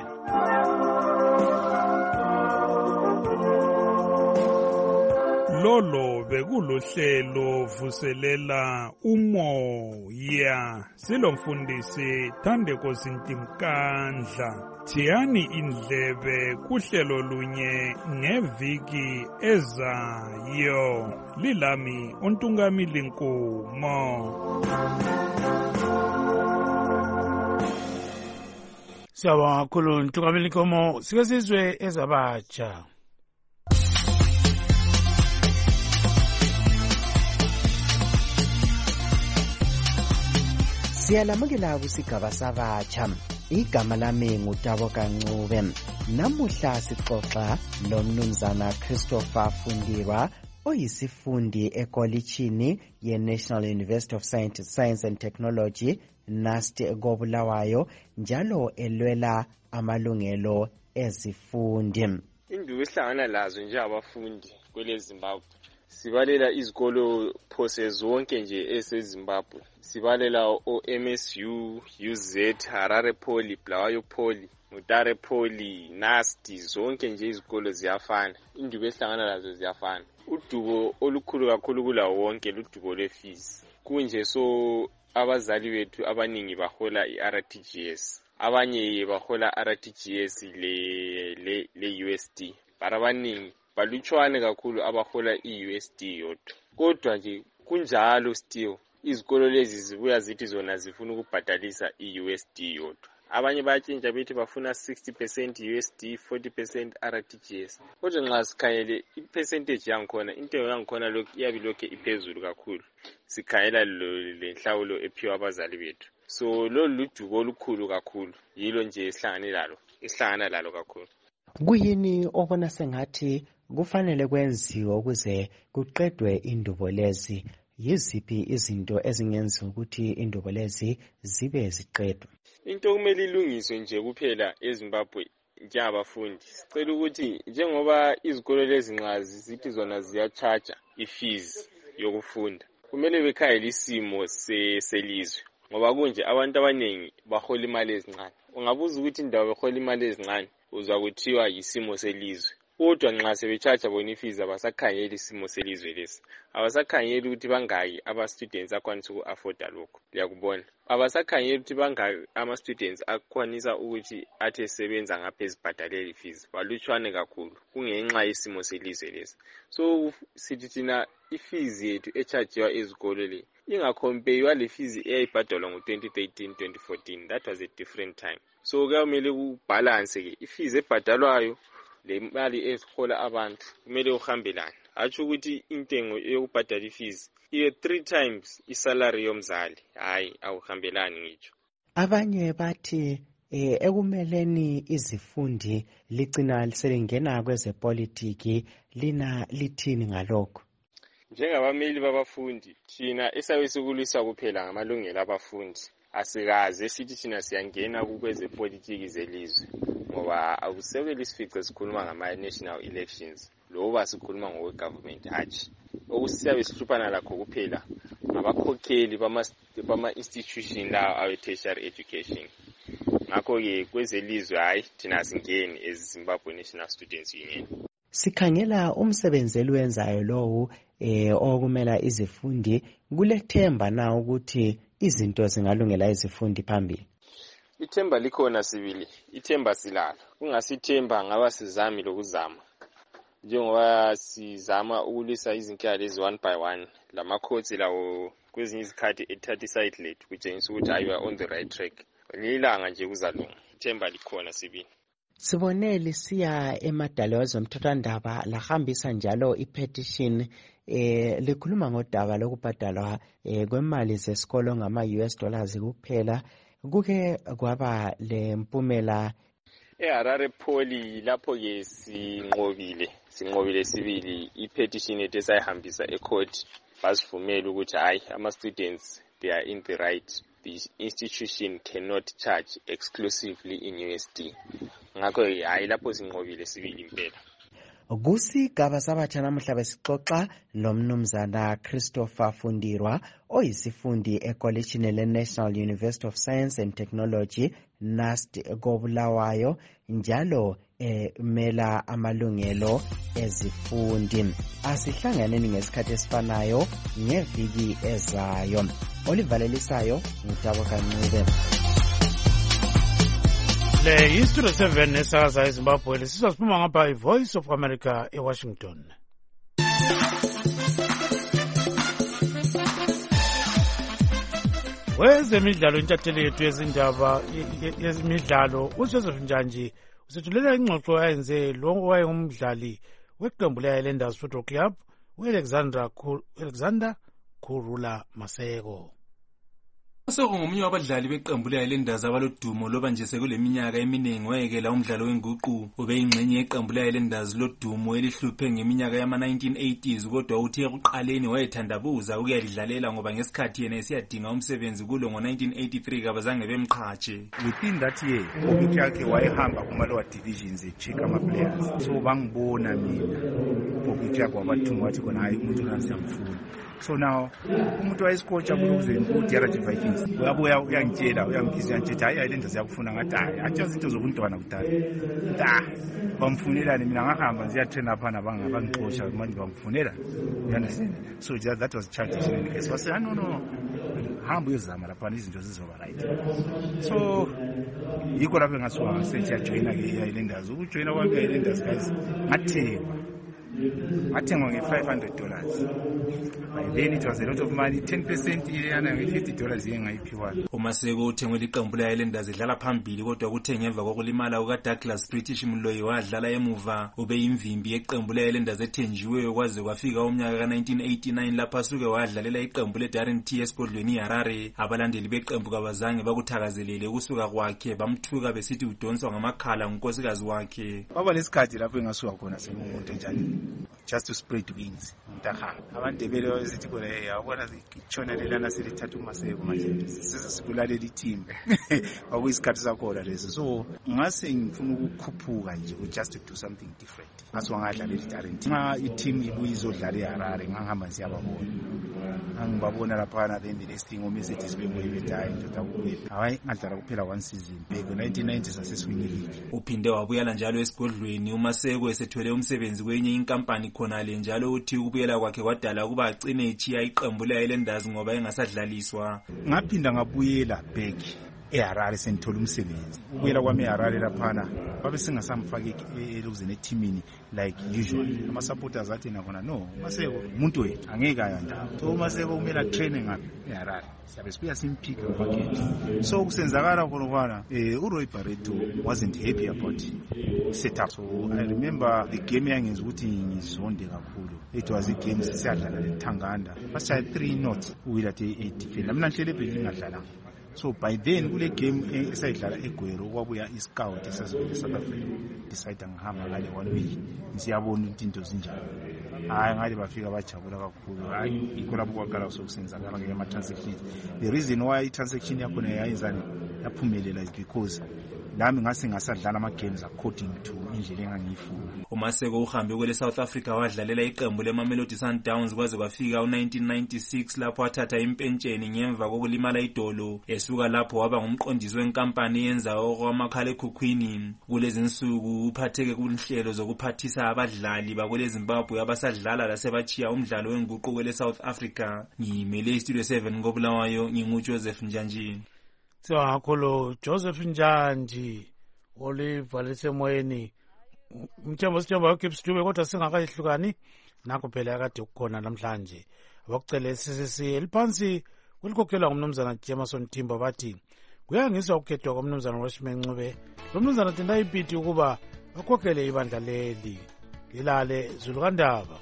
Lolo bekulohlelo vuselela umoya, silomfundisi Thandeko Sintimkandla. Thiyani indlebe kuhlelo lunye ngeviki ezayo. Lilami uNtungamili Nkomo. Siyabonga kakhulu uNtungamili Nkomo. Sike sizwe ezabatsha. Siyalamukela kusigaba sabatsha. Igama lami nguTabo Kancube. Namuhla sixoxa lomnumzana Christopher Fundirwa, oyisifundi ekolitshini ye-National University of Science and Technology, NUST koBulawayo, njalo elwela amalungelo ezifundi. Induku ehlangana lazo nje abafundi kwele Zimbabwe. Sibalela izikolo phose zonke nje eseZimbabwe. Sibalela o-MSU, UZ, Harare Poly, Bulawayo Poly, Mutare Poly, NUST, zonke nje izikolo ziyafana. Induku ehlangana lazo ziyafana. Udubo olukhulu kakhulu kula wonke ludubo lwe-fees. Kunje so abazali bethu abaningi bahola i-RTGS. Abanye bahola RTGS le USD. Barabaningi balutshwane kakhulu abahola i-USD yodwa. Kodwa nje kunjalo still izikolo lezi zibuya zithi zona zifuna ukubhadalisa i-USD yodwa. Abanye bayatshintsha bethi bafuna 60% USD, 40% RTGS. Kodwa nxa sikhangele i-percentage yangikhona, intengo yangikhona lokhu iyabe lokhu iphezulu kakhulu. Sikhangela lenhlawulo ephiwa abazali bethu. So lolu ludubo olukhulu kakhulu. Yilo nje esihlangana lalo kakhulu. Kuyini obona sengathi kufanele kwenziwe ukuze kuqedwe indubo lezi? Yiziphi izinto ezingenza ukuthi indubo lezi zibe ziqedwe? Into kumele ilungiswe nje kuphela eZimbabwe njengabafundi. Sicela ukuthi njengoba izikolo lezi nxa zithi zona ziyachaja i-fees yokufunda, kumele bekhayele isimo selizwe. Ngoba kunje abantu abaningi bahola imali ezincane. Ungabuza ukuthi indawo behola imali ezincane uzwa kuthiwa yisimo selizwe. Kodwa nxa sebechaja bona i-fees abasakhangeli isimo selizwe lesi. Abasakhangeli ukuthi bangaki aba-students akwanisa uku-afforda lokho. Liyakubona. Abasakhangeli ukuthi bangaki ama-students akwanisa ukuthi athi esebenza ngapha ezibhadaleli i-fees. Balutshwane kakhulu. Kungenxa yesimo selizwe lesi. So sithi thina i-fees yethu echajiwa ezikolo le ingakhompeywa le fees eyayibhadalwa ngo-2013, 2014. That was a different time. So kumele kubalance ke i-fees ebhadalwayo le mali esihola abantu kumele uhambelane. Atsho ukuthi intengo yokubhadala i-fees iye 3 times isalary yomzali. Hayi awuhambelani ngitsho. Abanye bathi ekumeleni izifundi ligcina selingena kwezepolitiki, lina lithini ngalokho? Njengabameli babafundi thina esabe sikulwisa kuphela ngamalungelo abafundi. Asikaze sithi thina siyangena kwezepolitiki zelizwe. Ngoba akusekeli isifice sikhuluma ngama-national elections loba sikhuluma ngokwe-government hatshi. Okusiyabe sihluphana lakho kuphela ngabakhokheli bama-institution lawo awe-tertiary education. Ngakho-ke kwezelizwe hayi thina singeni eZimbabwe National Students Union. Sikhangela umsebenzi eliwenzayo lowu okumela izifundi, kulethemba na ukuthi izinto zingalungela izifundi phambili? ithemba likhona sibili, ithemba silala. Kungasithemba ngaba sizami lokuzama. Njengoba sizama ukulwisa izinkinga lezi one by one, lamakhosi lawo kwezinye izikhathi ethatha iside lethu kutshengisa ukuthi you are on the right track. Nilanga nje kuzalunga, ithemba likhona sibili. Sibone lisiya emadala wezomthethwandaba lahambisa njalo ipetition likhuluma ngodaba lokubhadalwa kwemali zesikolo ngama-US dollars kuphela. Kuke kwaba le mpumela eHarare Poly lapho-ke sinqobile sibili ipetition ethu esayihambisa ecourt, basivumela ukuthi hayi ama-students they are in the right, the institution cannot charge exclusively in USD. Ngakho hayi lapho sinqobile sibili impela. Kusigaba sabatsha namuhla besixoxa lomnumzana Christopher Fundirwa oyisifundi ekolejini le-National University of Science and Technology NUST koBulawayo njalo mela amalungelo ezifundi. Asihlanganeni ngesikhathi esifanayo ngeviki ezayo. Olivalelisayo ngitabo kancube. Le Studio 7 nesakaza eZimbabwe lesizwa siphuma ngapha iVoice of America eWashington. Wezemidlalo intatheli yethu yezindaba yezimidlalo uJoseph Njanji usethulela ingxoxo ayenze lo owayengumdlali weqembu le-Highlanders Football Club u-Alexander Kurula Maseko. Maseko ngomunye wabadlali beqembu le-Highlanders abalodumo loba nje sekuleminyaka eminingi wayekela umdlalo wenguqu. Ubeyingxenye yeqembu le-Highlanders lodumo elihluphe ngeminyaka yama-1980s kodwa uthe ekuqaleni wayethandabuza ukuyalidlalela ngoba ngesikhathi yena esiyadinga umsebenzi kulo ngo-1983 kabazange bemqhatshe. Within that year ubuthi yakhe wayehamba kuma-lower divisions echecka ama-players, so bangibona mina ubuthi yakhe wabathuma wathi khona hayi umuntu nasiyamfuna. So now umuntu wayesikhotsha kuze uDRG Vikings uyabuya uyangitshela uyangitshela hayi Highlanders yakufuna ngathi hayi athi izinto zobuntwana kudala bamfunelani mina ngahamba ngiyatrain phana bangixoxa manje bamfunela, you understand. So that was childish in the case. Wase no hamba uyozama lapha izinto zizoba right. So yikho lapho ngasuka ngasethi joina ke Highlanders. Ukujoina kwami Highlanders guys ngathengwa nge$500. By then it was a lot of money, 10% iyana nge$50 yengayiphiwa. uMaseko uthengwe liqembu le-Highlanders edlala phambili kodwa kuthe ngemva kokulimala kukaDouglas British Mloyi wadlala emuva ubeyimvimbi yeqembu le-Highlanders ethenjiweyo kwaze kwafika umnyaka ka-1989 lapho asuke wadlalela iqembu le-Darren T esigodlweni iHarare. Abalandeli beqembu kabazange bakuthakazelele ukusuka kwakhe, bamthuka besithi udonswa ngamakhala ngunkosikazi wakhe. Baba lesikhathi lapho engasuka khona semuntu njani just to spread wings mntahamba abandebele wasithi khona yabona itshona lelana selithatha uMaseko manje sesibulalela iteam akuyisikhathi sakhona leso. So ngase ngifuna ukukhuphuka nje just to do something different. Ngasuka ngadlalela iDarren nxa iteam ibuye izodlala eHarare ngahamba siyababona angibabona lapha then the next thing uMessages bebuye bedayi ndoda kubuye hayi ngadlala kuphela one season bheke 1990 saseswini league. Uphinde wabuyela njalo esigodlweni uMaseko esethwele umsebenzi kwenye inkampani khonale njalo uthi ukubuyela kwakhe kwadala kuba agcine echiya iqembu le-Highlanders ngoba engasadlaliswa. Ngaphinda ngabuyela back eHarare sengithola umsebenzi. Ukuyela kwami eHarare laphana babe singasamfaki elokuzeni eteamini like usual. Ama-supporters athi nakhona no Maseko umuntu wethu angeke ayanda. So Maseko kumele atraine ngaphi eHarare siyabe sibuya simphike kumakhethi. So kusenzakala khona uRoy Barreto wasn't happy about setup. So I remember the game yangenza ukuthi ngizonde kakhulu. It was a game siyadlala leThanganda basishaya 3-0 uwila the 8 mina ngihlele ebhenki ngadlala. So by then kule game esayidlala eGwero kwabuya iscout esazivela eSouth Africa decide ngihamba ngale 1 week siyabona into zinjalo. Hayi ngale bafika bajabula kakhulu. Hayi ikho lapho kwaqala sokusenzakala ngeke ama transactions. The reason why i-transaction yakho yayizani yaphumelela is because nami ngase ngasadlala ama games according to indlela engangiyifuna. uMaseko uhambe kwele South Africa wadlalela iqembu leMamelodi Sundowns kwaze kwafika u1996 lapho wathatha impentsheni ngemva kokulimala idolo. Esuka lapho waba ngumqondisi wenkampani yenza okwamakhala ekhukhwini. Kulezi insuku uphatheke kunhlelo zokuphathisa abadlali bakwele Zimbabwe abasadlala lasebachiya umdlalo wenguqu kwele South Africa. Ngimele iStudio 7 koBulawayo nginguJoseph Njanji. Sibonga Joseph Njanji olivalise moyeni umthembo sithemba uGibbs Dube kodwa singakayihlukani nakho phela akade ukukhona namhlanje abakucele CCC eliphansi kulikhokelwa ngumnumzana Jameson Timba bathi kuyangiswa ukukhethwa komnumzana Roshman Ncube lo mnumzana tenda ipiti ukuba bakhokhele ibandla leli ngilale Zulukandaba.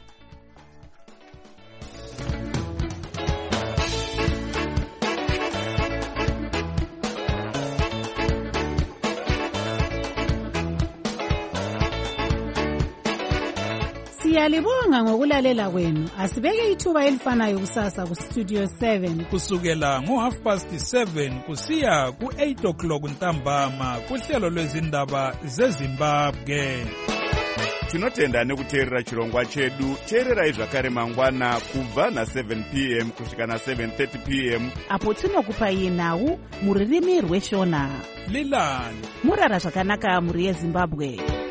Siyalibonga ngokulalela kwenu. Asibeke ithuba elifanayo kusasa ku Studio 7 kusukela ngo7:30 kusiya ku8 o'clock ntambama kuhlelo lwezindaba zeZimbabwe. Tinotenda nekuteerera chirongwa chedu. Teererai zvakare mangwana kubva na7 p.m. kusvika na7:30 p.m. apo tinokupai nhau muririmi rweshona. Lilani murara zvakanaka muri yeZimbabwe.